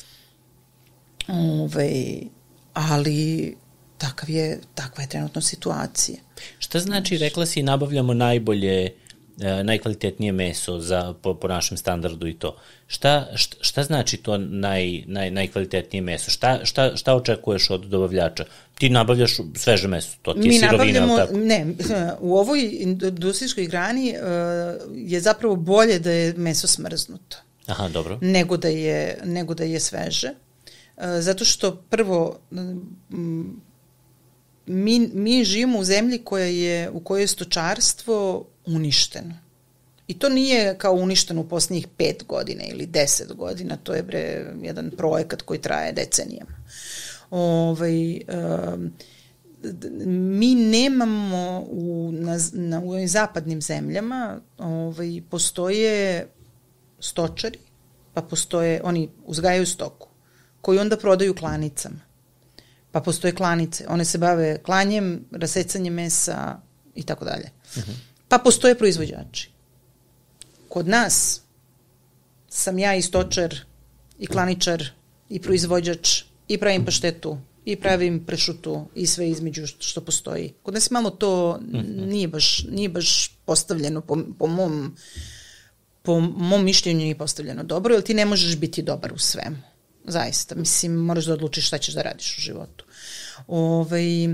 Ove, ali takav je, takva je trenutno situacija. Šta znači, rekla si, nabavljamo najbolje najkvalitetnije meso za, po, po našem standardu i to. Šta, šta, šta znači to naj, naj, najkvalitetnije meso? Šta, šta, šta očekuješ od dobavljača? Ti nabavljaš sveže meso, to ti je Mi sirovina, ali tako? Ne, u ovoj industrijskoj grani uh, je zapravo bolje da je meso smrznuto. Aha, dobro. Nego da je, nego da je sveže. Uh, zato što prvo... Um, Mi, mi živimo u zemlji koja je, u kojoj je stočarstvo uništeno. I to nije kao uništeno u posljednjih pet godina ili deset godina, to je bre jedan projekat koji traje decenijama. Ovaj, um, mi nemamo u, na, na, u ovim zapadnim zemljama, ovaj, postoje stočari, pa postoje, oni uzgajaju stoku, koji onda prodaju klanicama. Pa postoje klanice, one se bave klanjem, rasecanjem mesa i tako dalje. Pa postoje proizvođači. Kod nas sam ja i stočar, i klaničar, i proizvođač, i pravim paštetu, i pravim pršutu, i sve između što postoji. Kod nas malo to nije baš, nije baš postavljeno po, po mom po mom mišljenju nije postavljeno dobro, jer ti ne možeš biti dobar u svemu. Zaista. Mislim, moraš da odlučiš šta ćeš da radiš u životu. Ovaj, uh,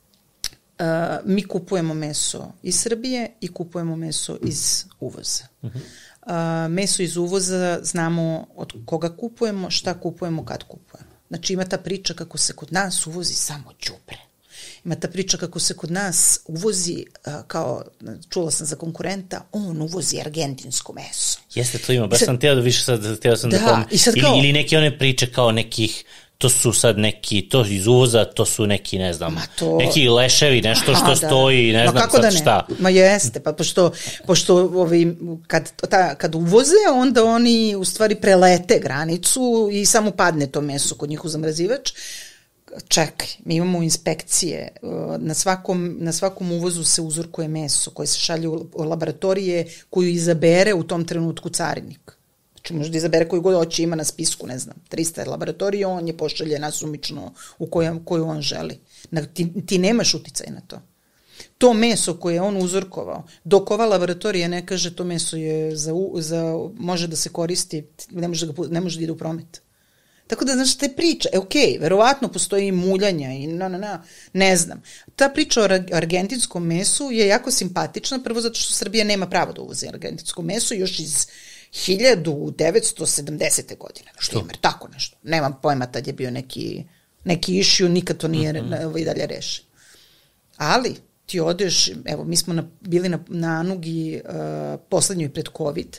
mi kupujemo meso iz Srbije i kupujemo meso iz uvoza. Uh-huh. Uh, meso iz uvoza znamo od koga kupujemo, šta kupujemo, kad kupujemo. Znači ima ta priča kako se kod nas uvozi samo đubre. Ima ta priča kako se kod nas uvozi, uh, kao, čula sam za konkurenta, on uvozi argentinsko meso. Jeste, to ima, baš sad, sam teo da više sad, teo sam da, da pom... ili, kao, ili neke one priče kao nekih, to su sad neki, to iz uvoza, to su neki, ne znam, to... neki leševi, nešto što Aha, stoji, ne znam sad da ne. šta. Ma jeste, pa pošto, pošto ovi, kad, ta, kad uvoze, onda oni u stvari prelete granicu i samo padne to meso kod njih u zamrazivač. Čekaj, mi imamo inspekcije, na svakom, na svakom uvozu se uzorkuje meso koje se šalje u laboratorije koju izabere u tom trenutku carinik. Znači možda izabere koju god hoće, ima na spisku, ne znam, trista laboratorija, on je pošalje nasumično u koju, koju on želi. Ti, ti nemaš uticaj na to. To meso koje je on uzorkovao, dok ova laboratorija ne kaže to meso je za, za, može da se koristi, ne može da, ga, ne može da ide u promet. Tako da, znaš, te priče, e, okej, okay, verovatno postoji i muljanja i na, na, na, ne znam. Ta priča o argentinskom mesu je jako simpatična, prvo zato što Srbija nema pravo da uvozi argentinsko meso, još iz hiljadu devetsto sedamdesete godine. Što? Primer, tako nešto. Nemam pojma, tad je bio neki, neki issue, nikad to nije mm-hmm. i dalje rešeno. Ali, ti odeš, evo, mi smo na, bili na, na Anugi uh, poslednjoj pred COVID,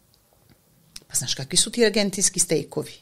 pa znaš kakvi su ti argentinski stejkovi?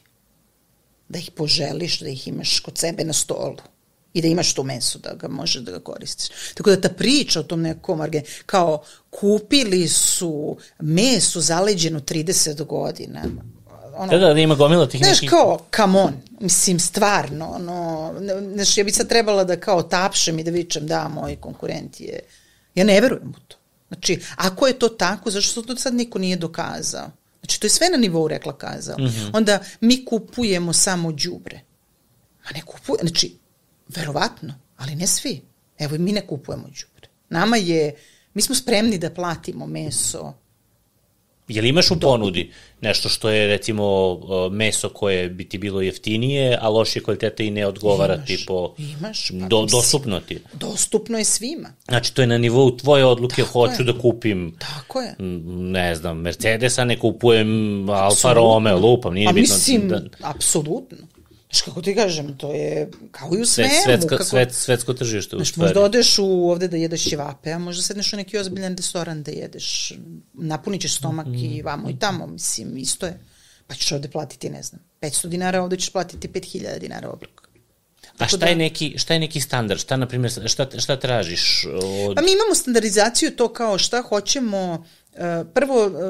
Da ih poželiš, da ih imaš kod sebe na stolu i da imaš to meso, da ga možeš da ga koristiš. Tako da ta priča o tom nekom, kao kupili su meso zaleđeno trideset godina. Ono, da, da, da ima gomila tih znaš, nekih... Znaš, kao, come on, mislim, stvarno, ono, znaš, ja bi sad trebala da kao tapšem i da vičem, da, moj konkurent je, ja ne verujem u to. Znači, ako je to tako, zašto to sad niko nije dokazao? Znači, to je sve na nivou rekla kazao. Mm-hmm. Onda mi kupujemo samo đubre. Ma ne kupujemo, znači, verovatno, ali ne svi. Evo, mi ne kupujemo đubre. Nama je, mi smo spremni da platimo meso. Je li imaš u ponudi nešto što je, recimo, meso koje bi ti bilo jeftinije, a lošije kvalitete i ne odgovara imaš, ti po... Imaš. Pa do, dostupno ti? Dostupno je svima. Znači, to je na nivou tvoje odluke, tako hoću je. Da kupim, tako je. Ne znam, Mercedesa, ne kupujem Alfa Romeo, lupam, nije a bitno. Mislim, da... apsolutno. Znaš, kako ti kažem, to je kao i u svemu. Svetska, kako... svet, svetsko tržište, u stvari. Možda odeš u, ovde da jedeš ćevape, a možda sedneš u neki ozbiljan restoran da jedeš, napunit ćeš stomak mm. i vamo i tamo, mislim, isto je. Pa ćeš ovde platiti, ne znam, petsto dinara, ovde ćeš platiti pet hiljada dinara obrok. A šta, da... je neki, šta je neki standard? Šta, na primjer, šta, šta tražiš? Od... Pa mi imamo standardizaciju to kao šta hoćemo... Uh, prvo, uh,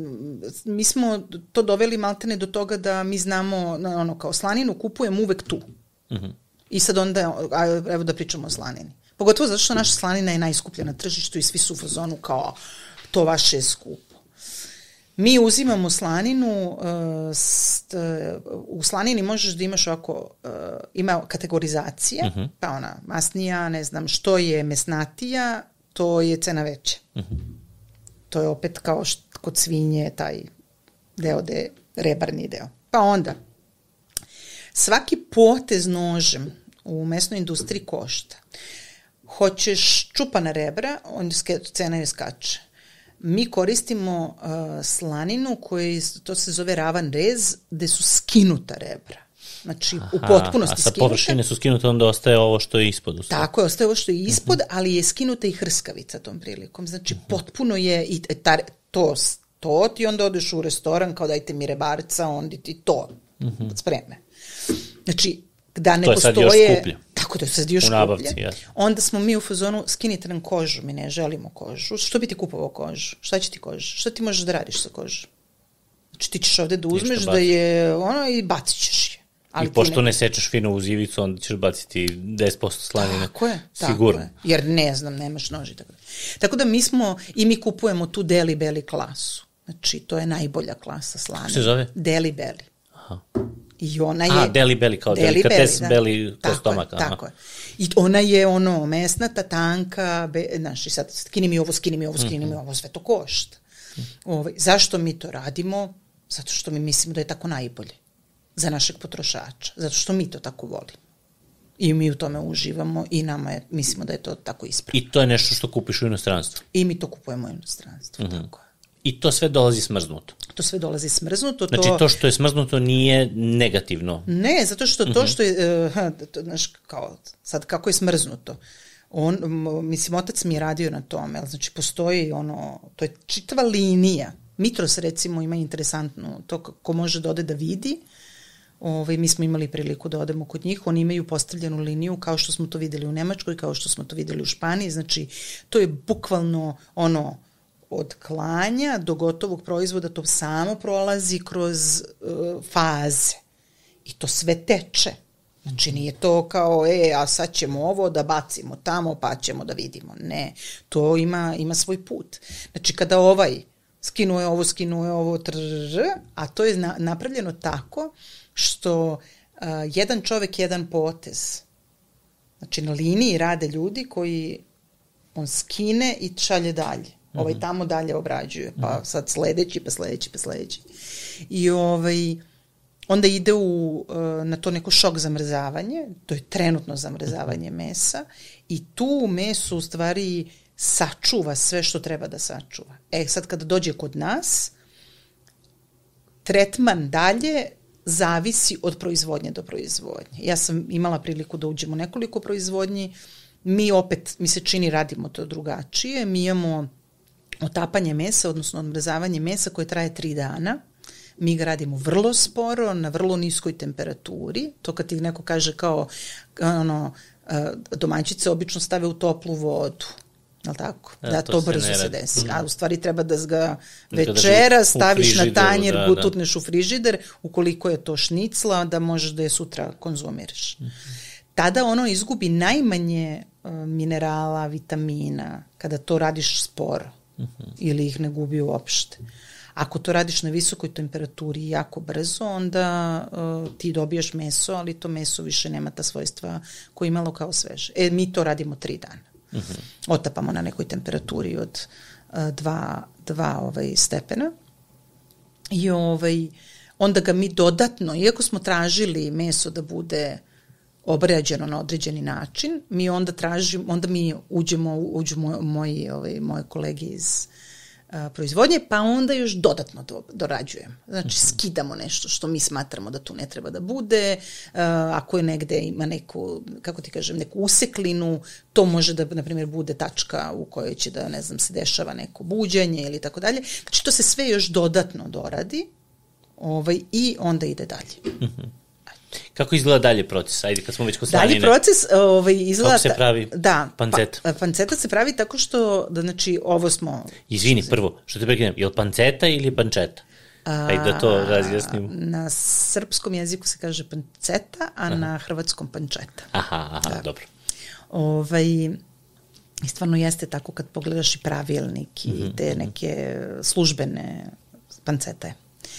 mi smo to doveli maltene do toga da mi znamo, ono, kao slaninu kupujemo uvek tu. Uh-huh. I sad onda, evo da pričamo o slanini. Pogotovo zato što naša slanina je najskuplja na tržištu i svi su u fazonu kao to vaše je skupo. Mi uzimamo slaninu, uh, st, uh, u slanini možeš da imaš ovako, uh, ima kategorizacija, uh-huh. pa ona masnija, ne znam, što je mesnatija, to je cena veća. Uh-huh. To je opet kao št, kod svinje, taj deo de, rebarni deo. Pa onda, svaki potez nožem u mesnoj industriji košta. Hoćeš čupana rebra, onda cena je skače. Mi koristimo uh, slaninu koji, to se zove ravan rez, gde su skinuta rebra. Znači, aha, u potpunosti skinuta. A sa površine su skinuta, onda ostaje ovo što je ispod. Tako je, ostaje ovo što je ispod, uh-huh. ali je skinuta i hrskavica tom prilikom. Znači, uh-huh. potpuno je i tar, to, to ti onda odeš u restoran, kao dajte mi rebarca, onda ti to uh-huh. spreme. Znači, da ne to postoje... To je sad još skuplje. Tako Tako da je sad još kuplje. Onda smo mi u fazonu, skinite nam kožu, mi ne želimo kožu. Što bi ti kupovao kožu? Šta će ti koža? Šta ti možeš da radiš sa kožom? Znači ti ćeš ovde da uzmeš da je ono i bacit ćeš je. Ali I pošto ne... ne sečeš fino uz ivicu, onda ćeš baciti deset posto slanine. Tako je, sigurno. Tako je. Jer ne znam, nemaš noži. Tako da. Tako da mi smo, i mi kupujemo tu Deli Belly klasu. Znači, to je najbolja klasa slanine. Kako se zove? Deli Belly. Aha. I ona je... A, Deli Belly, kao delikates Belly ko stomaka. Tako je, tako je. I ona je ono mesnata, tanka, be, znaš, i sad skini mi ovo, skini mi ovo, skini mm-hmm. mi ovo, sve to košta. Mm-hmm. Ovaj, zašto mi to radimo? Zato što mi mislimo da je tako najbolje za našeg potrošača. Zato što mi to tako volimo. I mi u tome uživamo i nama je, mislimo da je to tako ispravno. I to je nešto što kupiš u inostranstvu? I mi to kupujemo u inostranstvu, mm-hmm. tako je. I to sve dolazi smrznuto? To sve dolazi smrznuto. Znači to, to što je smrznuto nije negativno? Ne, zato što to što je, uh, to, znaš, kao, sad kako je smrznuto, on, mislim, otac mi je radio na tome, znači postoji ono, to je čitava linija. Mitros recimo ima interesantnu, to ko može da ode da vidi, ovaj, mi smo imali priliku da odemo kod njih, oni imaju postavljenu liniju kao što smo to videli u Nemačkoj, kao što smo to videli u Španiji, znači to je bukvalno ono, od klanja do gotovog proizvoda, to samo prolazi kroz uh, faze i to sve teče. Znači nije to kao, e, a sad ćemo ovo da bacimo tamo pa ćemo da vidimo. Ne, to ima, ima svoj put. Znači kada ovaj skinuje ovo, skinuje ovo, trrr, a to je na, napravljeno tako što uh, jedan čovek, jedan potez. Znači na liniji rade ljudi koji on skine i šalje dalje. Ovaj tamo dalje obrađuje, pa sad sledeći, pa sledeći, pa sledeći. I ovaj, onda ide u, na to neko šok zamrzavanje, to je trenutno zamrzavanje mesa i tu u mesu u stvari sačuva sve što treba da sačuva. E sad kada dođe kod nas, tretman dalje zavisi od proizvodnje do proizvodnje. Ja sam imala priliku da uđem u nekoliko proizvodnji, mi opet, mi se čini radimo to drugačije, mi imamo otapanje mesa, odnosno odmrzavanje mesa koje traje tri dana. Mi ga radimo vrlo sporo, na vrlo niskoj temperaturi. To kad ti neko kaže kao ono, domaćice obično stave u toplu vodu. Jel' tako? Ja, da to, to brzo se, se desi. A u stvari treba da ga večera staviš na tanjer, da, tutneš da. u frižider, ukoliko je to šnicla, da možeš da je sutra konzumiraš. Mm-hmm. Tada ono izgubi najmanje uh, minerala, vitamina, kada to radiš sporo. Uh-huh. Ili ih ne gubi uopšte. Ako to radiš na visokoj temperaturi jako brzo, onda uh, ti dobijaš meso, ali to meso više nema ta svojstva koje imalo kao sveže. E, mi to radimo tri dana. Uh-huh. Otapamo na nekoj temperaturi od uh, dva, dva ovaj, stepena i ovaj, onda ga mi dodatno, iako smo tražili meso da bude obrađeno na određeni način, mi onda tražimo, onda mi uđemo, uđu moj, moji, ovaj, moje kolege iz uh, proizvodnje, pa onda još dodatno do, dorađujemo. Znači, mm-hmm. skidamo nešto što mi smatramo da tu ne treba da bude, uh, ako je negde ima neku, kako ti kažem, neku useklinu, to može da, na primjer, bude tačka u kojoj će da, ne znam, se dešava neko buđenje ili tako dalje. Znači, to se sve još dodatno doradi ovaj, i onda ide dalje. Mm-hmm. Kako izgleda dalje proces? Ajde, kad smo već kod slanine. Dalje proces ovaj, izgleda... Kako se pravi da, panceta? Pa, panceta se pravi tako što, da, znači, ovo smo... Izvini, prvo, što te prekinem, je li panceta ili pančeta? Ajde da to razjasnimo. Na srpskom jeziku se kaže panceta, a aha. na hrvatskom pančeta. Aha, aha, da. Dobro. Ovaj, i stvarno jeste tako kad pogledaš i pravilnik i mm-hmm. te neke službene pancete.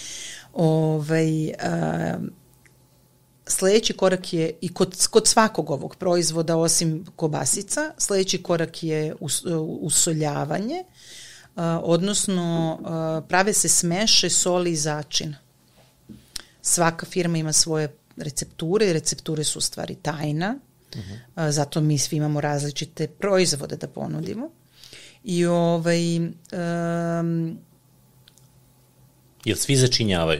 Ovaj... A, sledeći korak je, i kod, kod svakog ovog proizvoda, osim kobasica, sledeći korak je us, usoljavanje, uh, odnosno uh, prave se smeše soli i začina. Svaka firma ima svoje recepture i recepture su u stvari tajna, uh-huh. uh, zato mi svi imamo različite proizvode da ponudimo. I ovaj... Um, Jel svi začinjavaju?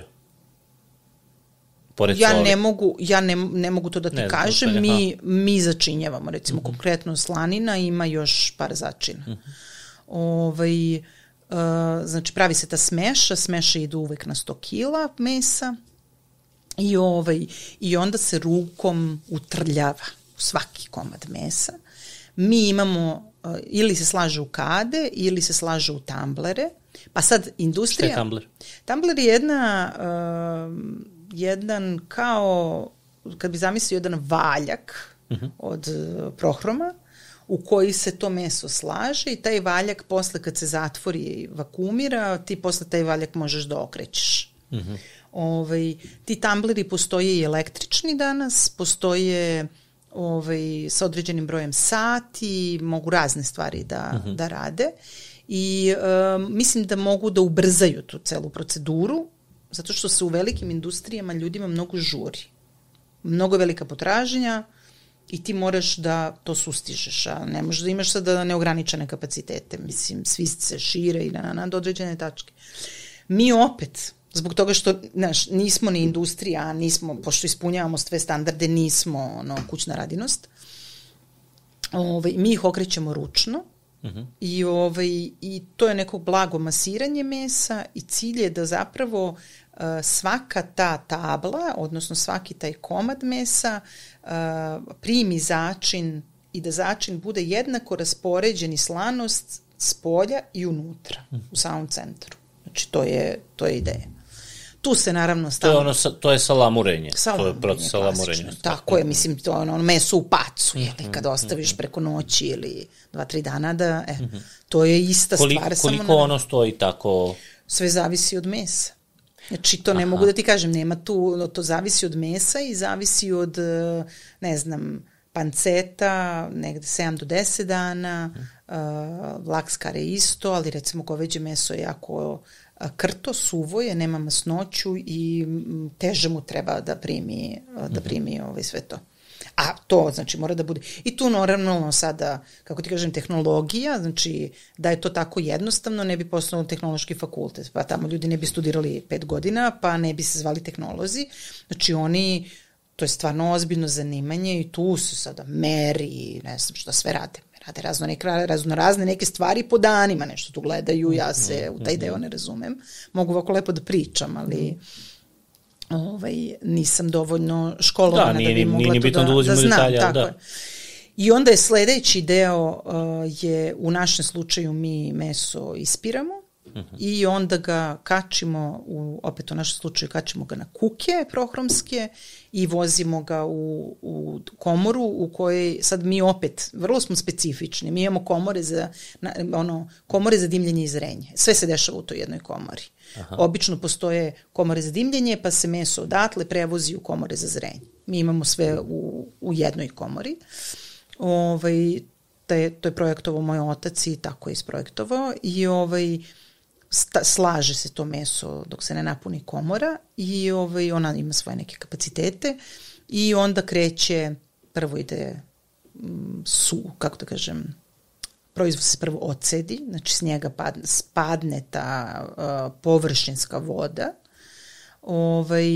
Pored ja soli. ne mogu, ja ne, ne mogu to da ti ne kažem, znam, mi, mi začinjavamo, recimo uh-huh. konkretno slanina ima još par začina. Uh-huh. Ovaj, uh, znači pravi se ta smeša, smeša idu uvek na sto kila mesa i, ovaj, i onda se rukom utrljava. svaki komad mesa. Mi imamo, uh, ili se slaže u kade, ili se slaže u tamblere. Pa sad, industrija... Šta je tumbler? Tumbler je jedna, uh, jedan kao, kad bi zamislio, jedan valjak uh-huh. od uh, prohroma, u koji se to meso slaže i taj valjak posle kad se zatvori i vakumira, ti posle taj valjak možeš da okrećeš. Uh-huh. Ovaj, ti tumbleri postoje i električni danas, postoje ovaj, sa određenim brojem sati, mogu razne stvari da, uh-huh. da rade i um, mislim da mogu da ubrzaju tu celu proceduru, zato što se u velikim industrijama ljudima mnogo žuri. Mnogo velika potražnja i ti moraš da to sustižeš, a ne možeš da imaš sada neograničene kapacitete. Mislim, svi se šire i na, na do određene tačke. Mi opet, zbog toga što, znaš, nismo ni industrija, nismo, pošto ispunjavamo sve standarde, nismo ono, kućna radinost, ovaj, mi ih okrećemo ručno uh-huh. i, ovaj, i to je neko blago masiranje mesa i cilj je da zapravo uh, svaka ta tabla, odnosno svaki taj komad mesa uh, primi začin i da začin bude jednako raspoređen i slanost s polja i unutra, uh-huh. u samom centru. Znači, to je, to je ideja. Tu se naravno stavlja... To je, ono, to je salamurenje. Salamurenje, to je proces salamurenja. Tako je, mislim, to je ono meso u pacu, jeli, kada ostaviš preko noći ili dva, tri dana, da, e, mm-hmm. to je ista koliko, stvar. Koliko samo ono stoji tako... Sve zavisi od mesa. Znači, to ne Aha. mogu da ti kažem, nema tu, to zavisi od mesa i zavisi od, ne znam, panceta, negde sedam do deset dana, mm. uh, lakskare isto, ali recimo goveđe meso je jako krto, suvo je, nema masnoću i teže mu treba da primi, da primi ovaj sve to. A to, znači, mora da bude... I tu normalno sada, kako ti kažem, tehnologija, znači, da je to tako jednostavno, ne bi postao tehnološki fakultet, pa tamo ljudi ne bi studirali pet godina, pa ne bi se zvali tehnolozi. Znači, oni, to je stvarno ozbiljno zanimanje i tu se sada meri, ne znam šta sve rade. Rade razno, neka, razno razne neke stvari po danima, nešto tu gledaju, ja se u taj deo ne razumem. Mogu ovako lepo da pričam, ali ovaj, nisam dovoljno školovana da, nije, da bi mogla nije, to da, da znam. Detalja, tako da. Je. I onda je sledeći deo uh, je u našem slučaju mi meso ispiramo uh-huh. i onda ga kačimo, u, opet u našem slučaju kačimo ga na kuke prohromske i vozimo ga u, u komoru u kojoj sad mi opet, vrlo smo specifični, mi imamo komore za, na, ono, komore za dimljenje i zrenje. Sve se dešava u toj jednoj komori. Aha. Obično postoje komore za dimljenje, pa se meso odatle prevozi u komore za zrenje. Mi imamo sve u, u jednoj komori. Ovaj, te, to je projektovao moj otac i tako je isprojektovao i ovaj, sta, slaže se to meso dok se ne napuni komora i ovaj, ona ima svoje neke kapacitete i onda kreće, prvo ide m, su, kako da kažem, proizvod se prvo odsedi, znači s njega padne, spadne ta uh, površinska voda ovaj,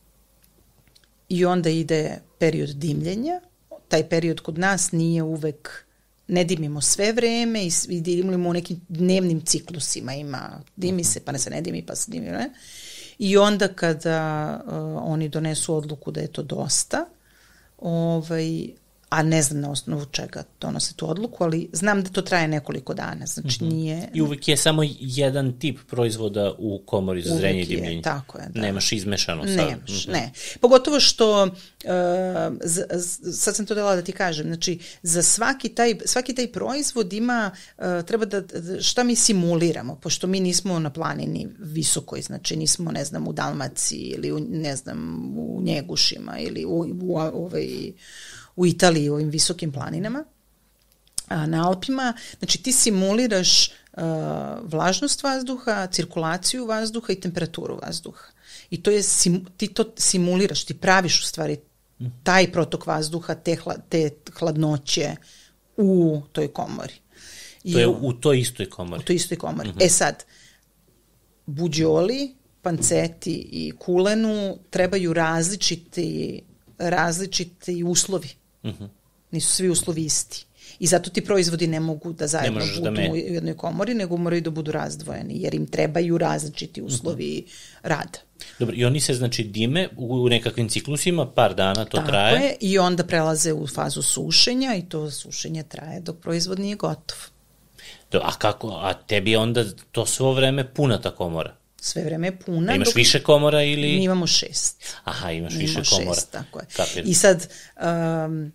i onda ide period dimljenja. Taj period kod nas nije uvek, ne dimimo sve vreme i, i dimimo u nekim dnevnim ciklusima, ima, dimi se pa ne se ne dimi pa se dimi, ne? I onda kada uh, oni donesu odluku da je to dosta, ovaj, a ne znam na osnovu čega donose tu odluku, ali znam da to traje nekoliko dana, znači mm-hmm. nije... I uvek je samo jedan tip proizvoda u komori za zrenje i dimljenje. Je, tako je, da. Nemaš izmešano sad. Nemaš, mm-hmm. ne. Pogotovo što, uh, z, z, sad sam to dala da ti kažem, znači za svaki taj, svaki taj proizvod ima, uh, treba da, šta mi simuliramo, pošto mi nismo na planini visokoj, znači nismo, ne znam, u Dalmaciji ili u, ne znam, u Njegušima ili u, u, u ovaj... u Italiji, u ovim visokim planinama, a, na Alpima, znači ti simuliraš uh, vlažnost vazduha, cirkulaciju vazduha i temperaturu vazduha. I to je, sim, ti to simuliraš, ti praviš u stvari taj protok vazduha, te, hla, te hladnoće u toj komori. I to je u toj istoj komori? U toj istoj komori. Uh-huh. E sad, buđoli, panceti i kulenu trebaju različiti različiti uslovi. Uh-huh. Nisu svi uslovi isti. I zato ti proizvodi ne mogu da zajedno budu da me... u jednoj komori, nego moraju da budu razdvojeni, jer im trebaju različiti uslovi uh-huh. rada. Dobro, i oni se, znači, dime u nekakvim ciklusima, par dana to Tako traje. Tako je, i onda prelaze u fazu sušenja i to sušenje traje dok proizvod nije gotov. Do, a kako, a tebi je onda to svo vreme puna ta komora? Sve vreme je puna. A imaš dok... više komora ili... Mi imamo šest. Aha, imaš Mi više imamo komora. Šest, tako je. Kapir. I sad... Um,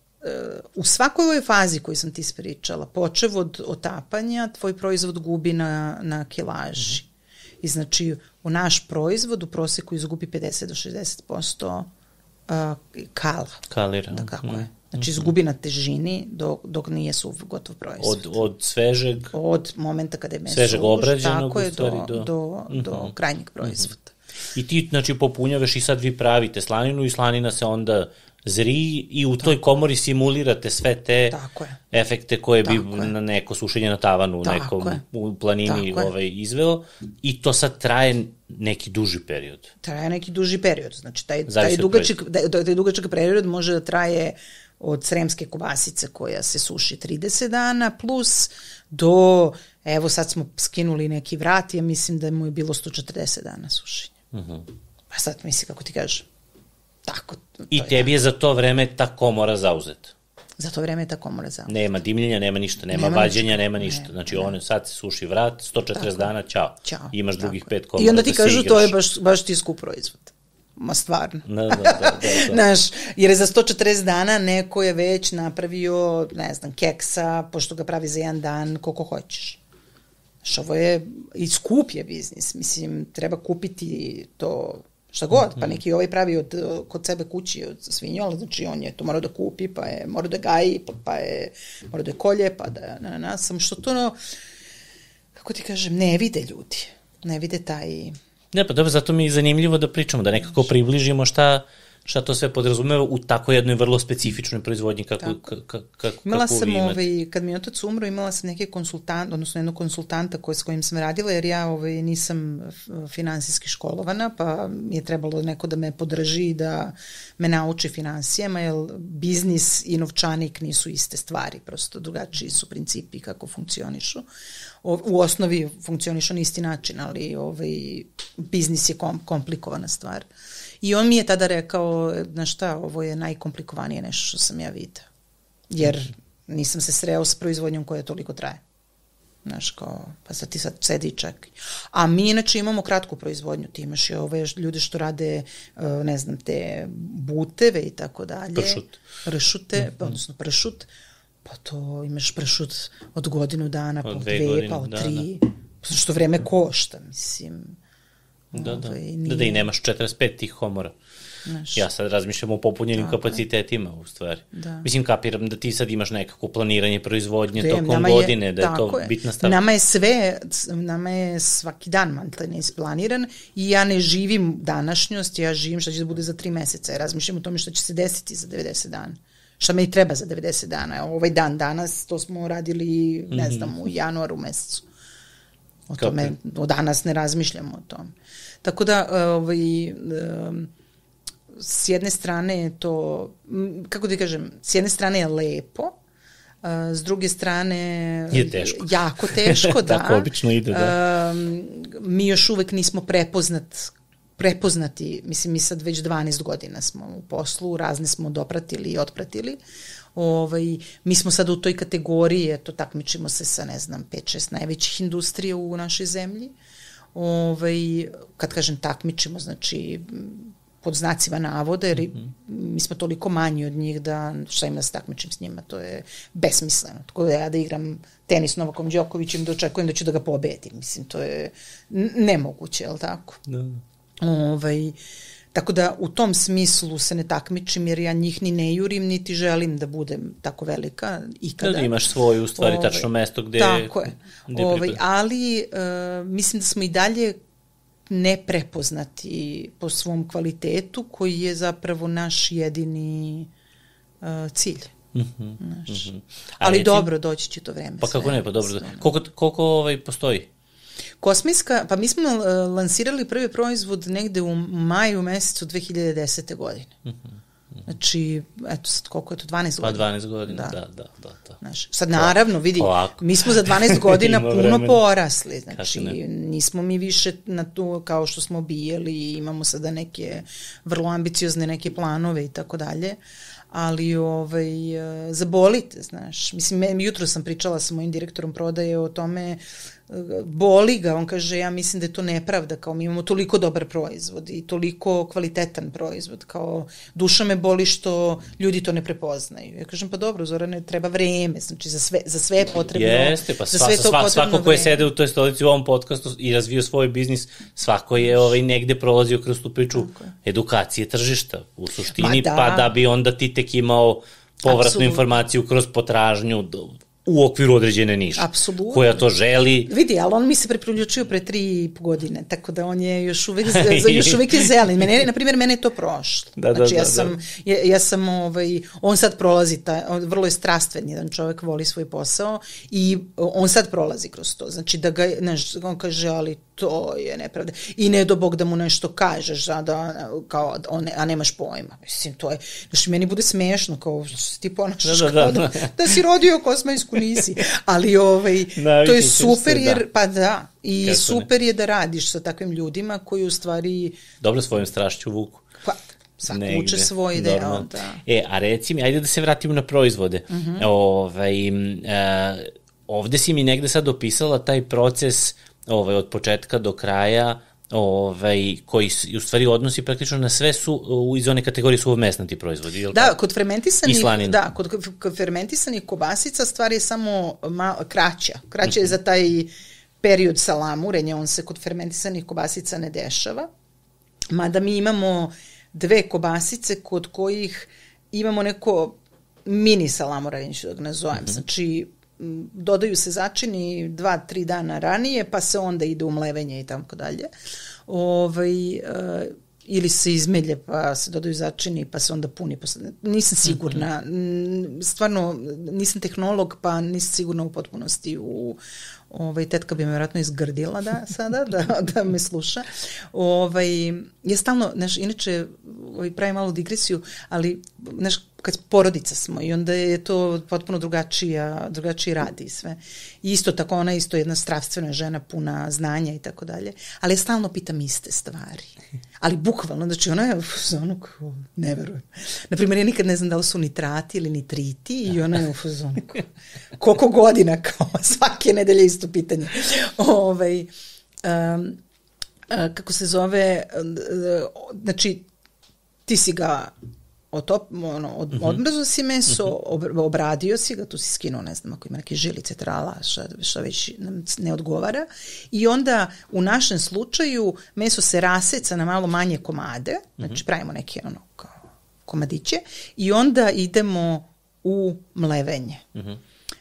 u svakoj ovoj fazi koju sam ti ispričala, počev od otapanja, tvoj proizvod gubi na, na kilaži. Mm-hmm. I znači, u naš proizvod u proseku izgubi pedeset do šezdeset posto uh, kala. Kalira. Da, kako mm-hmm. je. Znači, izgubi na težini dok, dok nije suv gotov proizvod. Od, od svežeg... Od momenta kada je meso svežeg obrađenog, tako je, stvari, do, do, do, mm-hmm. do krajnjeg proizvoda. Mm-hmm. I ti, znači, popunjavaš i sad vi pravite slaninu i slanina se onda zri i u toj komori simulirate sve te efekte koje bi na neko sušenje na tavanu, Tako nekom je. u planini Tako ovaj, izveo i to sad traje neki duži period. Traje neki duži period, znači taj, taj, dugačak, taj dugačak period može da traje od sremske kobasice koja se suši trideset dana plus do, evo sad smo skinuli neki vrat, ja mislim da mu je bilo sto četrdeset dana sušenja. Uh-huh. Pa sad misli kako ti kažem. Tako, I tebi je, je za to vreme ta komora zauzeta. Za to vreme je ta komora zauzeta. Nema dimljenja, nema ništa, nema, nema vađenja, nema ništa. Ne, znači, on sad se suši vrat, sto četrdeset dana, čao. Ćao. Imaš tako drugih je. pet komora. I onda ti da kažu, to je baš, baš ti skup proizvod. Ma stvarno. Da, da, da, da, da. Znaš, jer je za sto četrdeset dana neko je već napravio, ne znam, keksa, pošto ga pravi za jedan dan, koliko hoćeš. Znaš, ovo je, i skup je biznis. Mislim, treba kupiti to... Šta god, pa neki ovaj pravi od, kod sebe kući od svinjola, znači on je to morao da kupi, pa je morao da gaji, pa, pa je morao da je kolje, pa da, na, na, na, sam što to, no, kako ti kažem, ne vide ljudi, ne vide taj... Ne, pa dobro, zato mi je zanimljivo da pričamo, da nekako približimo šta, šta to sve podrazumeva u tako jednoj vrlo specifičnoj proizvodnji kako, kako, kako imala kako sam, vi imate. ovaj, kad mi je otac umro, imala sam neke konsultant, odnosno jednog konsultanta koje, s kojim sam radila, jer ja ovaj, nisam finansijski školovana, pa mi je trebalo neko da me podrži i da me nauči finansijama, jer biznis i novčanik nisu iste stvari, prosto drugačiji su principi kako funkcionišu. O, u osnovi funkcionišu na isti način, ali ovaj, biznis je kom, komplikovana stvar. I on mi je tada rekao, znaš šta, ovo je najkomplikovanije nešto što sam ja vidio. Jer nisam se sreo s proizvodnjom koja toliko traje. Znaš, kao, pa sad ti sad sedi i čekaj. A mi inače imamo kratku proizvodnju. Ti imaš i ove ljude što rade, ne znam, te buteve i tako dalje. Pršut. Pršute, mm-hmm. odnosno pršut. Pa to imaš pršut od godinu dana, pa od dve, dve pa od tri. Da. Što vreme košta, mislim... Da, da. da, da i nemaš četrdeset pet tih komora. Naš. Ja sad razmišljam o popunjenim tako kapacitetima u stvari. Da. Mislim, kapiram da ti sad imaš nekako planiranje proizvodnje Vem, tokom godine, je, da je to je. bitna stavka. Nama je sve, nama je svaki dan mantlene isplaniran i ja ne živim današnjost, ja živim šta će da bude za tri meseca. Ja razmišljam o tome šta će se desiti za devedeset dana. Šta me i treba za devedeset dana. Ovaj dan danas, to smo radili, ne mm-hmm. znam, u januaru mesecu. O tome, o danas ne razmišljamo o tome. Tako da, ovaj, s jedne strane je to, kako da kažem, s jedne strane je lepo, s druge strane je teško. Jako teško, da. Tako obično ide, da. Mi još uvek nismo prepoznat, prepoznati, mislim, mi sad već dvanaest godina smo u poslu, razne smo dopratili i otpratili. Ovaj, mi smo sad u toj kategoriji, eto, takmičimo se sa, ne znam, pet šest najvećih industrija u našoj zemlji. Ovaj, kad kažem takmičimo, znači pod znacima navoda, jer mm-hmm. mi smo toliko manji od njih da šta im da se takmičim s njima, to je besmisleno. Tako da ja da igram tenis Novakom Đokovićem da očekujem da ću da ga pobedim. Mislim, to je nemoguće, je li tako? Da. Ovaj, tako da u tom smislu se ne takmičim jer ja njih ni ne jurim, niti želim da budem tako velika ikada. Da imaš svoje u stvari ovaj, tačno mesto gde... Tako je. Ovaj, ali uh, mislim da smo i dalje neprepoznati po svom kvalitetu koji je zapravo naš jedini uh, cilj. Mm-hmm, naš. Mm-hmm. Ali recim, dobro, doći će to vreme. Pa kako ne, pa dobro. Koliko, koliko ovaj, postoji? Kosmijska, pa mi smo uh, lansirali prvi proizvod negde u maju mesecu dve hiljade desete godine. Mm-hmm. Znači, eto sad koliko je to, dvanaest godina? Pa dvanaest godina, da, da, da. da. Znaš, sad naravno, vidi, Polako. mi smo za dvanaest godina puno vremena. porasli, znači nismo mi više na to kao što smo bijeli, imamo sada neke vrlo ambiciozne neke planove i tako dalje, ali ovaj, zabolite, znaš, mislim, jutro sam pričala sa mojim direktorom prodaje o tome, boli ga, on kaže, ja mislim da je to nepravda, kao mi imamo toliko dobar proizvod i toliko kvalitetan proizvod, kao duša me boli što ljudi to ne prepoznaju. Ja kažem, pa dobro, Zorane, treba vreme, znači za sve, za sve je potrebno. Jeste, pa sva, sva, svako ko je sede u toj stolici u ovom podcastu i razvio svoj biznis, svako je ovaj, negde prolazio kroz tu priču edukacije tržišta u suštini, da. Pa da bi onda ti tek imao povratnu Absolut. informaciju kroz potražnju u okviru određene niše. Apsolutno. Koja to želi. Vidi, ali on mi se prepriključio pre tri i po godine, tako da on je još uvek, još uvek je zelen. Mene, na primjer, mene je to prošlo. Da, znači, da, ja sam, da. Ja, ja sam ovaj, on sad prolazi, ta, on vrlo je strastven, jedan čovjek voli svoj posao i on sad prolazi kroz to. Znači, da ga, znaš, on kaže, ali to je nepravda. I ne do Bog da mu nešto kažeš, a, da, kao, on, a nemaš pojma. Mislim, to je, znači, meni bude smešno, kao, što se ti ponašaš, da, da, da, da. da si rodio kosmajsku nisi, ali ovaj, to je super se, jer, da. pa da, i Kako super ne? je da radiš sa takvim ljudima koji u stvari... Dobro svojim strašću vuku. Pa, svako uče svoj deo, da. E, a reci mi, ajde da se vratimo na proizvode. Uh -huh. ovaj, e, ovde si mi negde sad opisala taj proces ovaj, od početka do kraja, ovaj, koji u stvari odnosi praktično na sve su iz one kategorije suvomesnati proizvodi. Da, tako? Kod fermentisanih, da, kod, kod fermentisanih kobasica stvar je samo ma, kraća. Kraća mm-hmm. je za taj period salamurenja, on se kod fermentisanih kobasica ne dešava. Mada mi imamo dve kobasice kod kojih imamo neko mini salamurenje, ću da ga nazovem. Mm-hmm. Znači, dodaju se začini dva, tri dana ranije, pa se onda ide u mlevenje i tako dalje. Ovaj, uh, ili se izmelje, pa se dodaju začini, pa se onda puni. Posle. Nisam sigurna. Mm-hmm. Stvarno, nisam tehnolog, pa nisam sigurna u potpunosti u... Ovaj, tetka bi me vjerojatno izgrdila da, sada, da, da me sluša. Ovaj, ja stalno, znaš, inače ovaj, pravim malu digresiju, ali, znaš, kad porodica smo i onda je to potpuno drugačija, drugačiji radi i sve. I isto tako, ona je isto jedna strastvena žena, puna znanja i tako dalje. Ali ja stalno pitam iste stvari. Ali bukvalno, znači ona je u zonu, ne verujem. Naprimjer, ja nikad ne znam da li su nitrati ili nitriti i ona je u zonu, koliko godina, kao svake nedelje isto pitanje. Ovaj, um, kako se zove, znači, ti si ga Otop, ono, od, uh-huh. odmrzo si meso, uh-huh. obradio si ga, tu si skinuo, ne znam, ako ima neke žilice, trala, šta, šta već nam ne odgovara. I onda u našem slučaju meso se raseca na malo manje komade, uh-huh. znači pravimo neke ono, kao komadiće i onda idemo u mlevenje. Uh-huh.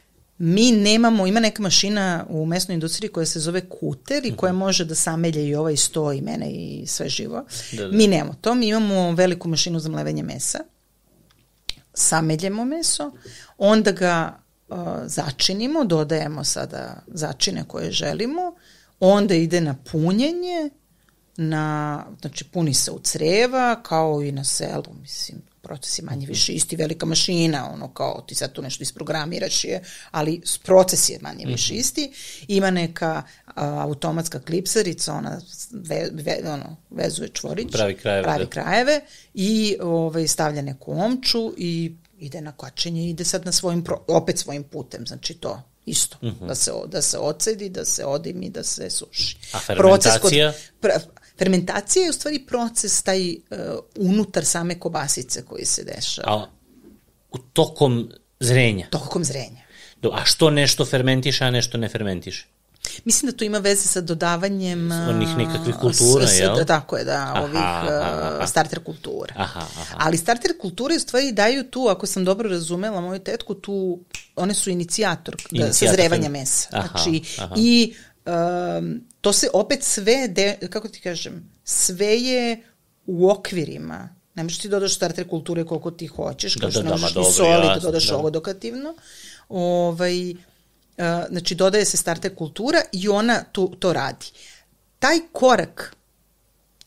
Mi nemamo, ima neka mašina u mesnoj industriji koja se zove kuter i koja može da samelje i ovaj sto i mene i sve živo. Da, da. Mi nemamo to, mi imamo veliku mašinu za mlevenje mesa. Sameljemo meso, onda ga uh, začinimo, dodajemo sada začine koje želimo, onda ide na punjenje, na, znači puni se u creva, kao i na selu, mislim, proces je manje više isti, velika mašina, ono kao ti sad tu nešto isprogramiraš je, ali proces je manje više isti. Ima neka a, automatska klipsarica, ona ve, ve, ono, vezuje čvorić, pravi krajeve, pravi krajeve i ovaj, stavlja neku omču i ide na kačenje, ide sad na svojim, opet svojim putem, znači to isto, uh-huh. da, se, da se ocedi, da se odimi, da se suši. A fermentacija? Proces kod, pra, fermentacija je u stvari proces taj uh, unutar same kobasice koji se dešava. A u tokom zrenja? Tokom zrenja. Do, a što nešto fermentiše, a nešto ne fermentiše? Mislim da to ima veze sa dodavanjem... Onih nekakvih kultura, s, s, jel? Tako je, da, aha, ovih aha, uh, starter kultura. Aha, aha. Ali starter kulture u stvari daju tu, ako sam dobro razumela moju tetku, tu, one su inicijator, inicijator sazrevanja mesa. Aha, znači, aha. I um, to se opet sve, de, kako ti kažem, sve je u okvirima. Ne možeš ti dodaš starter kulture koliko ti hoćeš, kao što ne možeš i soli, da dodaš da. ovodokativno. Ovaj... Uh, znači dodaje se starter kultura i ona tu, to radi. Taj korak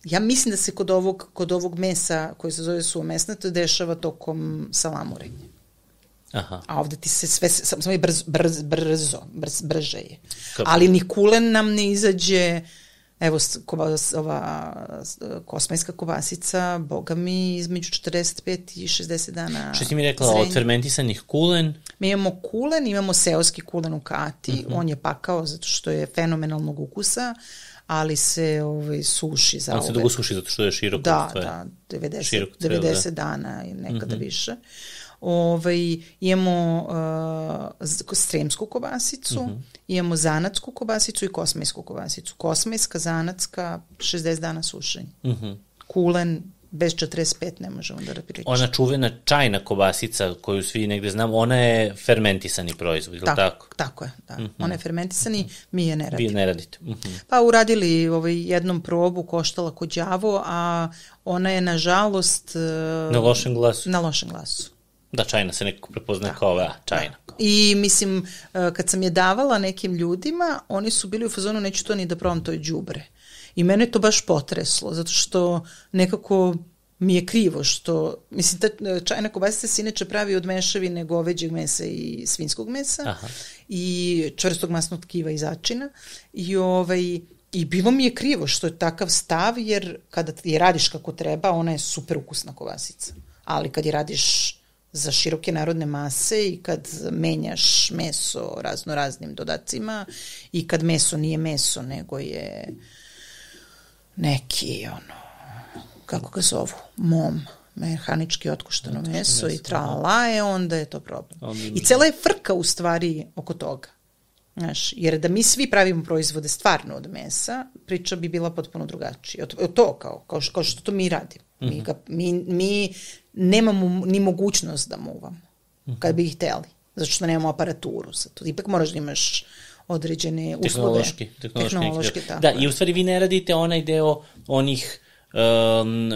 Ja mislim da se kod ovog, kod ovog mesa koji se zove suhomesnato dešava tokom salamurenja. Aha. A ovde ti se sve, samo je brz, brz, brzo, brz, brže je. Kako? Ali ni kulen nam ne izađe, evo kobas, ova kosmajska kobasica, boga mi, između četrdeset pet i šezdeset dana. Što si mi rekla, zrenja. Od fermentisanih kulen? Mi imamo kulen, imamo seoski kulen u Kati, uh-huh. On je pakao zato što je fenomenalnog ukusa, ali se ovaj, suši za ove. On se dugo suši zato što je široko. Da, tvoje. Da, devedeset, devedeset da. Dana i nekada uh-huh. više. Ovaj, imamo uh, stremsku kobasicu, uh-huh. imamo zanatsku kobasicu i kosmajsku kobasicu. Kosmajska, zanatska, šezdeset dana sušenja. Uh-huh. Kulen, bez četrdeset pet ne možemo da pričamo. Ona čuvena čajna kobasica koju svi negde znamo, ona je fermentisani proizvod, ili tako? Tako, tako je, da. Uh-huh. Ona je fermentisani, mi je ne radimo. Vi je ne radite. Uh-huh. Pa uradili ovaj, jednom probu, koštala ko đavo, a ona je nažalost... Uh, na lošem glasu. Na lošem glasu. Da, čajna se nekako prepoznaje kao ova čajna. Da. I mislim, kad sam je davala nekim ljudima, oni su bili u fazonu, neću to ni da probam, to je đubre. I mene to baš potreslo, zato što nekako mi je krivo što, mislim, ta čajna kobasica se inače pravi od mešavine goveđeg mesa i svinjskog mesa. Aha. I čvrstog masnog tkiva i začina. I ovaj... I bilo mi je krivo što je takav stav, jer kada je radiš kako treba, ona je super ukusna kobasica. Ali kad je radiš za široke narodne mase i kad menjaš meso razno raznim dodacima i kad meso nije meso, nego je neki, ono, kako ga zovu, mom, mehanički otkušteno meso i tralala je, onda je to problem. I cela je frka u stvari oko toga. Znaš, jer da mi svi pravimo proizvode stvarno od mesa, priča bi bila potpuno drugačija. Od to, kao, kao, kao što to mi radimo. Mm-hmm. Mi, ga, mi, mi nemamo ni mogućnost da muvamo, mm-hmm. kad bi ih hteli. Zato što nemamo aparaturu. Zato. Ipak moraš da imaš određene uslove. Tehnološki. Tehnološki, tehnološki tako. Da, i u stvari vi ne radite onaj deo onih um,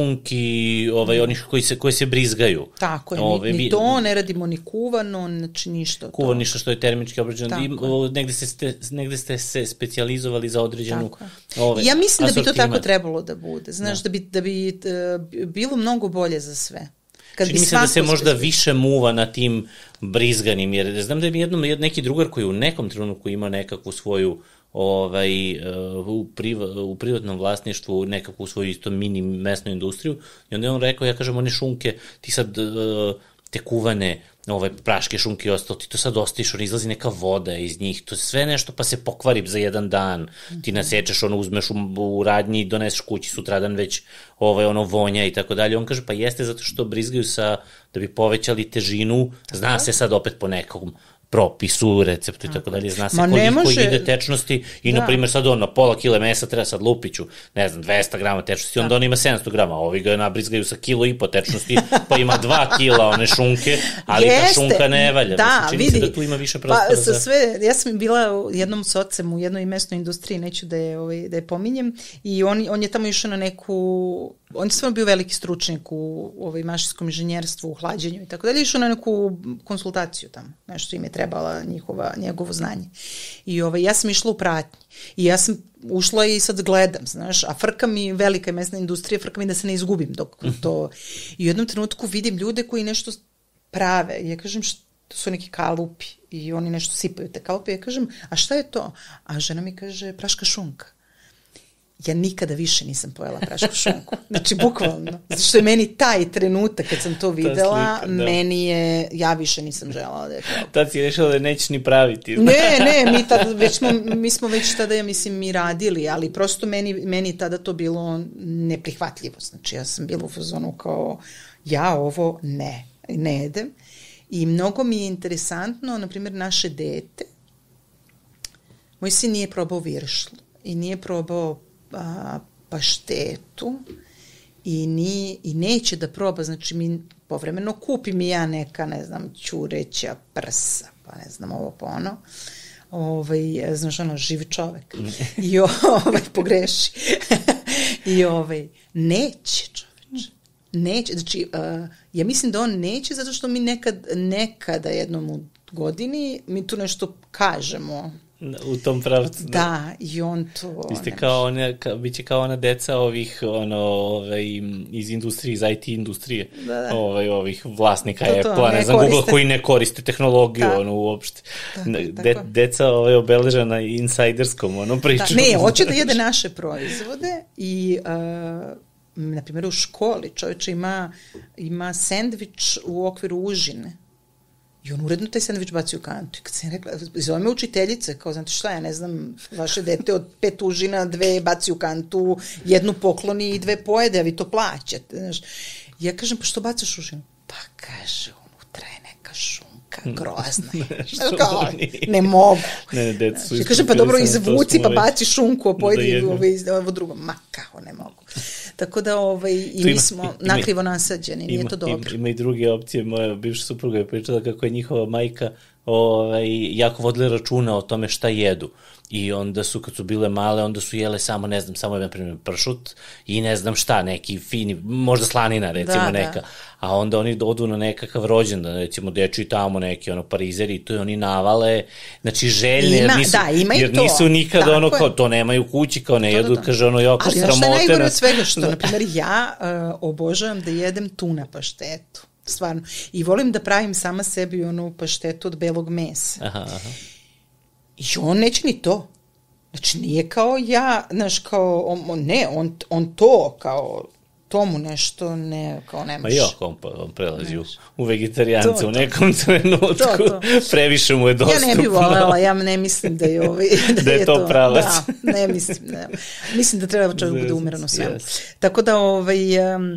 šunki, ovaj, onih koji se, koji se brizgaju. Tako je, Ove, ni, ni to, ne radimo ni kuvano, znači ništa. Kuvano, ništa što je termički obrađeno. I, o, negde, ste, negde ste se specijalizovali za određenu ove, ja mislim da bi to tako trebalo da bude. Znaš, da, da bi, da bi uh, bilo mnogo bolje za sve. Kad čini mi se da se možda više muva na tim brizganim, jer znam da je jednom neki drugar koji u nekom trenutku ima nekakvu svoju ovaj, u, priva, u privatnom vlasništvu nekakvu svoju isto mini mesnu industriju i onda je on rekao, ja kažem, one šunke, ti sad te kuvane ove praške šunke i ostalo, ti to sad ostaviš, on izlazi neka voda iz njih, to sve nešto pa se pokvari za jedan dan, ti nasečeš, ono uzmeš u, u radnji i doneseš kući sutradan već ovaj, ono vonja i tako dalje. On kaže, pa jeste zato što brizgaju sa, da bi povećali težinu, zna se sad opet po nekom propisu, receptu i tako dalje, zna se koliko može... ide tečnosti i, da. Na primjer, sad on na pola kile mesa treba sad lupiću, ne znam, dvesta grama tečnosti, onda on ima sedamsto grama, ovi ga nabrizgaju sa kilo i po tečnosti, pa ima dva kila one šunke, ali jeste. Ta šunka ne valja. Da, čini vidi. Se da tu ima više prostora pa, sa za... sve, ja sam bila u jednom socem u jednoj mesnoj industriji, neću da je, ovaj, da je pominjem, i on, on je tamo išao na neku, on je stvarno bio veliki stručnjak u ovaj, mašinskom inženjerstvu, u hlađenju i tako dalje, išao na neku konsultaciju tamo, nešto im je trebala njihova, njegovo znanje. I ovaj, ja sam išla u pratnji i ja sam ušla i sad gledam, znaš, a frka mi, velika je mesna industrija, frka mi da se ne izgubim dok to, i u jednom trenutku vidim ljude koji nešto prave i ja kažem, što su neki kalupi i oni nešto sipaju te kalupi, ja kažem, a šta je to? A žena mi kaže, praška šunka. Ja nikada više nisam pojela prašku šunku. Znači, bukvalno. Zato što je meni taj trenutak kad sam to videla, slika, meni je, ja više nisam želala da je to. Tad si rešila da nećeš ni praviti. Ne, ne, mi, tad, već smo, mi smo već tada, ja mislim, mi radili, ali prosto meni, meni tada to bilo neprihvatljivo. Znači, ja sam bila u fazonu kao, ja ovo ne, ne jedem. I mnogo mi je interesantno, na primjer, naše dete, moj sin nije probao viršlu i nije probao A, paštetu i, ni, i neće da proba, znači mi povremeno kupim i ja neka, ne znam, ćureća prsa, pa ne znam, ovo pa ono, ovaj, znaš, ono, živi čovek i ovaj, pogreši i ovaj, neće čoveč, neće, znači, uh, ja mislim da on neće zato što mi nekad, nekada jednom u godini mi tu nešto kažemo u tom pravcu. Da, da i on to... Vi ste kao ona, ka, bit će kao ona deca ovih, ono, ovaj, iz industrije, iz I T industrije, da, da. Ovaj, ovih vlasnika Apple-a, ne, ne znam, koriste. Google koji ne koriste tehnologiju, da. ono, uopšte. Da, De, deca ovaj, obeležena insajderskom, ono, pričom. Da, ne, hoće da jede naše proizvode i... Uh, na primjer u školi čovječe ima, ima sendvič u okviru užine i on uredno taj sendvič baci u kantu. I kad sam rekla, zove me učiteljice, kao znate šta, ja ne znam, vaše dete od pet užina, dve baci u kantu, jednu pokloni i dve pojede, a vi to plaćate. Znaš. Ja kažem, pa što bacaš užinu? Pa kaže, unutra je neka šunka, grozna je. Kao, ne mogu. Ne, ne, deca su. Ja kažem, pa dobro, izvuci, pa baci šunku, a pojedi ovo drugo. Ma kao, ne mogu. Tako da ovaj, i ima, mi smo ima, nakrivo nasađeni, nije ima, to dobro. Ima, ima i druge opcije, moja bivša supruga je pričala kako je njihova majka ovaj, jako vodila računa o tome šta jedu. I onda su, kad su bile male, onda su jele samo, ne znam, samo na primjer pršut i ne znam šta, neki fini, možda slanina, recimo da, neka. Da. A onda oni odu na nekakav rođendan, recimo dečiji tamo neki, ono, parizeri, i to je oni navale, znači željne, ima, jer nisu, da, ima jer to. nisu nikada tako ono, kao, to nemaju kući, kao ne jedu, kaže ono, joko, sramote. Ali što je najgore od svega što, na primjer, ja uh, obožavam da jedem tuna paštetu, stvarno. I volim da pravim sama sebi onu paštetu od belog mesa. Aha, aha. I on neće ni to. Znači, nije kao ja, znaš, kao, on, ne, on, on to, kao, tomu nešto, ne, kao nemaš. Ma jo, on, on prelazi u, u vegetarijance u nekom trenutku, to, to. Previše mu je dostupno. Ja ne bih voljela, ja ne mislim da je, ovaj, da, da je, je to pravac. Da, ne mislim, ne. Mislim da treba čovjek bude umereno svemu. Yes. Tako da, ovaj, um,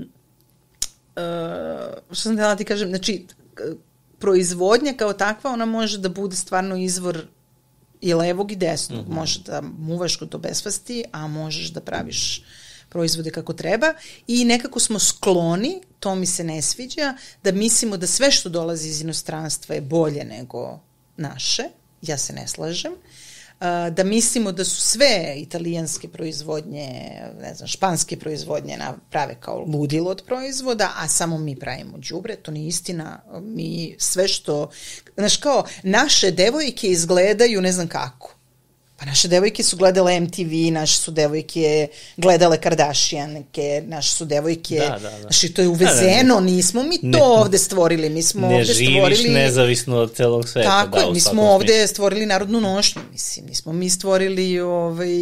uh, što sam htjela ti kažem, znači, proizvodnja kao takva, ona može da bude stvarno izvor i levog i desnog. Mm-hmm. Može da muvaš kod to besvasti, a možeš da praviš proizvode kako treba i nekako smo skloni, to mi se ne sviđa, da mislimo da sve što dolazi iz inostranstva je bolje nego naše. Ja se ne slažem. Da mislimo da su sve italijanske proizvodnje, ne znam, španske proizvodnje prave kao ludilo od proizvoda, a samo mi pravimo đubre, to nije istina. Mi sve što, znaš, kao naše devojke izgledaju ne znam kako. Pa naše devojke su gledale M T V, naše su devojke gledale Kardashianke, naše su devojke, da, da, da. Znači to je uvezeno, da, da, ne, nismo mi to ne, ovde stvorili, mi smo ne ovde stvorili... Ne živiš nezavisno od celog sveta. Tako da, je, mi smo ovde smislu. Stvorili narodnu nošnju, mislim, nismo mi stvorili ovaj,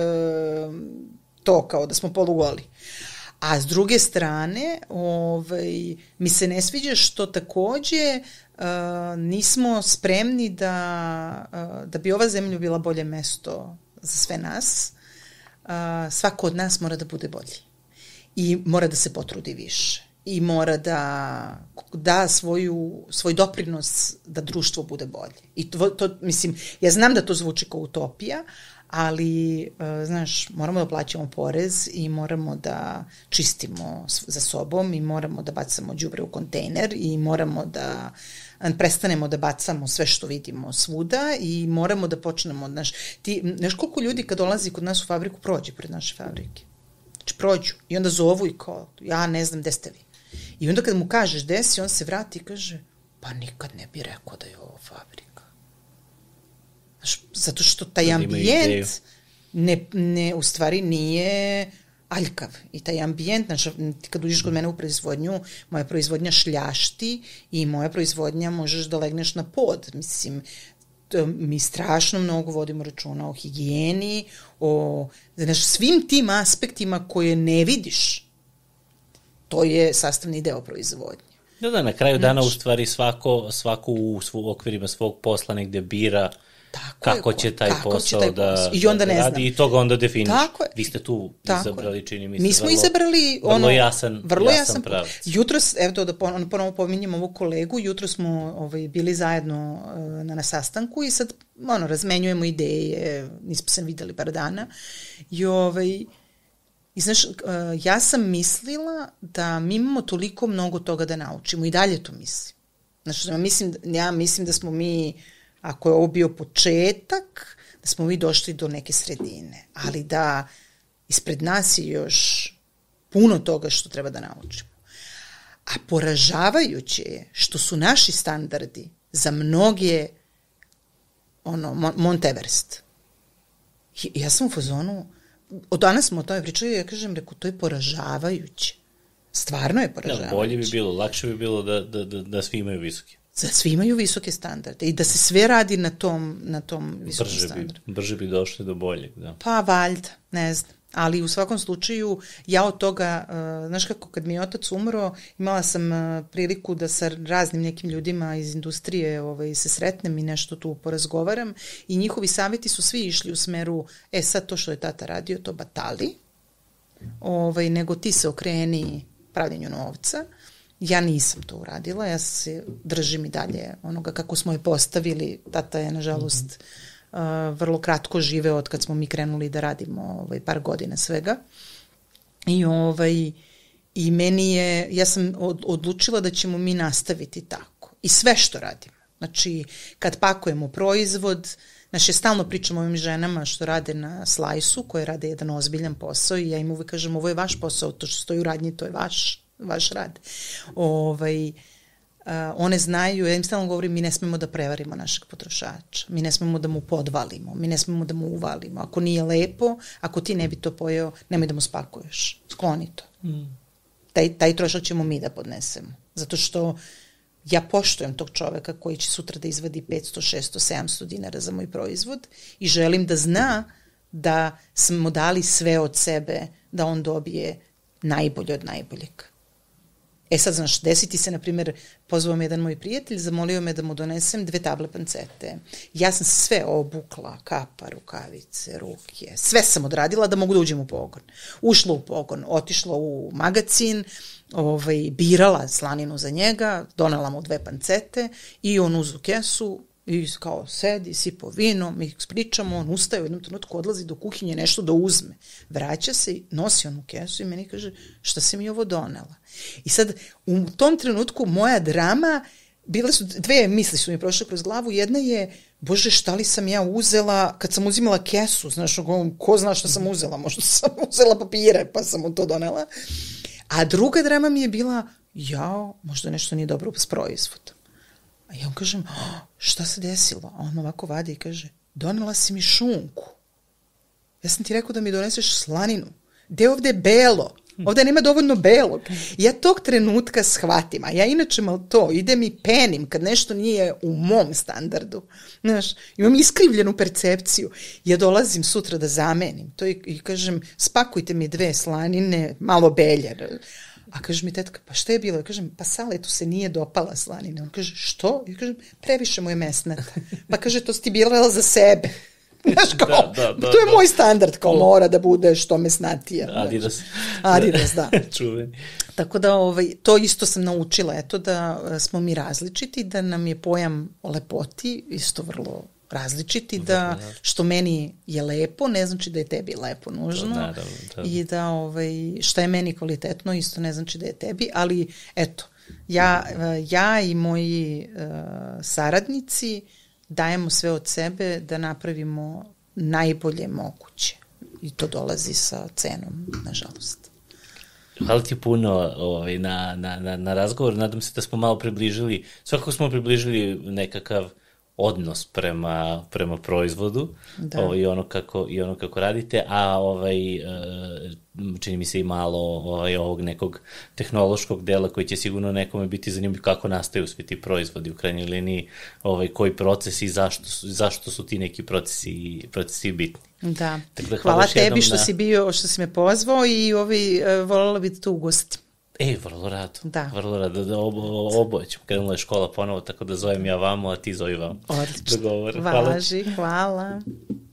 to kao da smo polugoli. A s druge strane, ovaj, mi se ne sviđa što takođe uh, nismo spremni da, uh, da bi ova zemlja bila bolje mesto za sve nas. Uh, svako od nas mora da bude bolji. I mora da se potrudi više. I mora da da svoju, svoj doprinos da društvo bude bolje. I to, to, mislim, ja znam da to zvuči kao utopija, ali, uh, znaš, moramo da plaćamo porez i moramo da čistimo za sobom i moramo da bacamo đubre u kontejner i moramo da prestanemo da bacamo sve što vidimo svuda i moramo da počnemo, znaš, ti, znaš koliko ljudi kad dolazi kod nas u fabriku prođe pred naše fabrike? Znači, prođu i onda zovu i kao, ja ne znam gde ste vi. I onda kad mu kažeš gde si, on se vrati i kaže, pa nikad ne bi rekao da je ovo fabrika. Zato što taj ambijent ne, ne, u stvari nije aljkav. I taj ambijent, znači, kad uđeš kod mene u proizvodnju, moja proizvodnja šljašti i moja proizvodnja možeš da legneš na pod. Mislim, to, mi strašno mnogo vodimo računa o higijeni, o znači, svim tim aspektima koje ne vidiš. To je sastavni deo proizvodnje. Da, da, na kraju znači, dana u stvari svako, svako u okvirima svog posla negde bira Tako kako je, će taj kako posao, će taj posao da, I onda da ne radi znam. I toga onda definiš. Vi ste tu tako izabrali, čini mi se, mi smo vrlo, izabrali ono, vrlo jasan, vrlo jasan, jasan pravac. Jutros, evo to da ponovo, ponovo pominjem ovog kolegu, jutro smo ovaj, bili zajedno uh, na, na sastanku i sad ono, razmenjujemo ideje, nismo se videli par dana i ovaj, i znaš, uh, ja sam mislila da mi imamo toliko mnogo toga da naučimo i dalje to mislim. Znaš, ja mislim, ja mislim da smo mi, ako je ovo bio početak, da smo mi došli do neke sredine, ali da ispred nas je još puno toga što treba da naučimo. A poražavajuće je što su naši standardi za mnoge ono, Mont Everest. I, ja sam u fazonu, od danas smo o tome pričali, ja kažem, reku, to je poražavajuće. Stvarno je poražavajuće. Da, bolje bi bilo, lakše bi bilo da, da, da, da svi imaju visoke. Da svi imaju visoke standarde i da se sve radi na tom, na tom visokom brže standardu. Bi, brže bi došli do boljeg, da. Pa valjda, ne znam. Ali u svakom slučaju, ja od toga, uh, znaš kako, kad mi je otac umro, imala sam uh, priliku da sa raznim nekim ljudima iz industrije ovaj, se sretnem i nešto tu porazgovaram i njihovi savjeti su svi išli u smeru, e sad to što je tata radio, to batali, ovaj, nego ti se okreni pravljenju novca. Ja nisam to uradila, ja se držim i dalje onoga kako smo je postavili. Tata je, nažalost, mm-hmm. uh, vrlo kratko živeo od kad smo mi krenuli da radimo ovaj, par godina svega. I, ovaj, i meni je, ja sam od, odlučila da ćemo mi nastaviti tako. I sve što radimo. Znači, kad pakujemo proizvod, znači, stalno pričamo o ovim ženama što rade na slajsu, koje rade jedan ozbiljan posao i ja im uvijek kažem, ovo je vaš posao, to što stoji u radnji, to je vaš vaš rad. Ovaj, uh, one znaju, ja im stalno govorim, mi ne smemo da prevarimo našeg potrošača, mi ne smemo da mu podvalimo, mi ne smemo da mu uvalimo. Ako nije lepo, ako ti ne bi to pojeo, nemoj da mu spakuješ. Skloni to. Mm. Taj, taj trošak ćemo mi da podnesemo. Zato što ja poštujem tog čoveka koji će sutra da izvadi petsto, šesto, sedamsto dinara za moj proizvod i želim da zna da smo dali sve od sebe da on dobije najbolje od najboljeg. E sad, znaš, desiti se, na primjer, pozvao me jedan moj prijatelj, zamolio me da mu donesem dve table pancete. Ja sam sve obukla, kapa, rukavice, ruke, sve sam odradila da mogu da uđem u pogon. Ušla u pogon, otišla u magacin, ovaj, birala slaninu za njega, donela mu dve pancete i on uzu kesu i kao sedi, sipo vino, mi pričamo, on ustaje u jednom trenutku, odlazi do kuhinje nešto da uzme. Vraća se i nosi onu kesu i meni kaže, šta si mi ovo donela? I sad, u tom trenutku moja drama, bile su, dve misli su mi prošle kroz glavu, jedna je, bože, šta li sam ja uzela, kad sam uzimala kesu, znaš, ko zna šta sam uzela, možda sam uzela papire, pa sam mu to donela. A druga drama mi je bila, jao, možda nešto nije dobro s proizvodom. A ja vam kažem, šta se desilo? A on ovako vadi i kaže, donela si mi šunku. Ja sam ti rekao da mi doneseš slaninu. Gde ovde je belo? Ovde nema dovoljno belog. I ja tog trenutka shvatim, a ja inače mal to, idem i penim kad nešto nije u mom standardu. Znaš, imam iskrivljenu percepciju. Ja dolazim sutra da zamenim to i, i kažem, spakujte mi dve slanine, malo belje. A kaže mi tetka, pa šta je bilo? Ja kažem, pa Saletu se nije dopala slanina. On kaže, što? Ja kažem, previše mu je mesnata. Pa kaže, to si ti birala za sebe. Znaš, kao, da, da, da, to je da. Moj standard, kao mora da bude što mesnatija. Adidas. Adidas, da. Čuveni. Tako da ovaj, to isto sam naučila, eto da smo mi različiti, da nam je pojam o lepoti isto vrlo različiti, da što meni je lepo, ne znači da je tebi lepo nužno. Da, da, da. I da ovaj, šta je meni kvalitetno isto ne znači da je tebi, ali eto, ja, ja i moji uh, saradnici dajemo sve od sebe da napravimo najbolje moguće. I to dolazi sa cenom, nažalost. Hvala ti puno ovaj, na, na, na, na razgovor. Nadam se da smo malo približili, svakako smo približili nekakav odnos prema, prema proizvodu da. Ovaj, i, ono kako, i ono kako radite, a ovaj, čini mi se i malo ovaj, ovog nekog tehnološkog dela koji će sigurno nekome biti zanimljiv kako nastaju svi ti proizvodi u krajnjoj liniji, ovaj, koji procesi i zašto, zašto su ti neki procesi, procesi bitni. Da, da hvala tebi što na... si bio, što si me pozvao i ovaj, voljela bi tu ugostiti. E, vrlo rado. Da. Vrlo rado. Da obo, oboje ćemo. Krenula je škola ponovo, tako da zovem ja vamo, a ti zovi vamo. Odlično. Dogovor. Važi, hvala. hvala.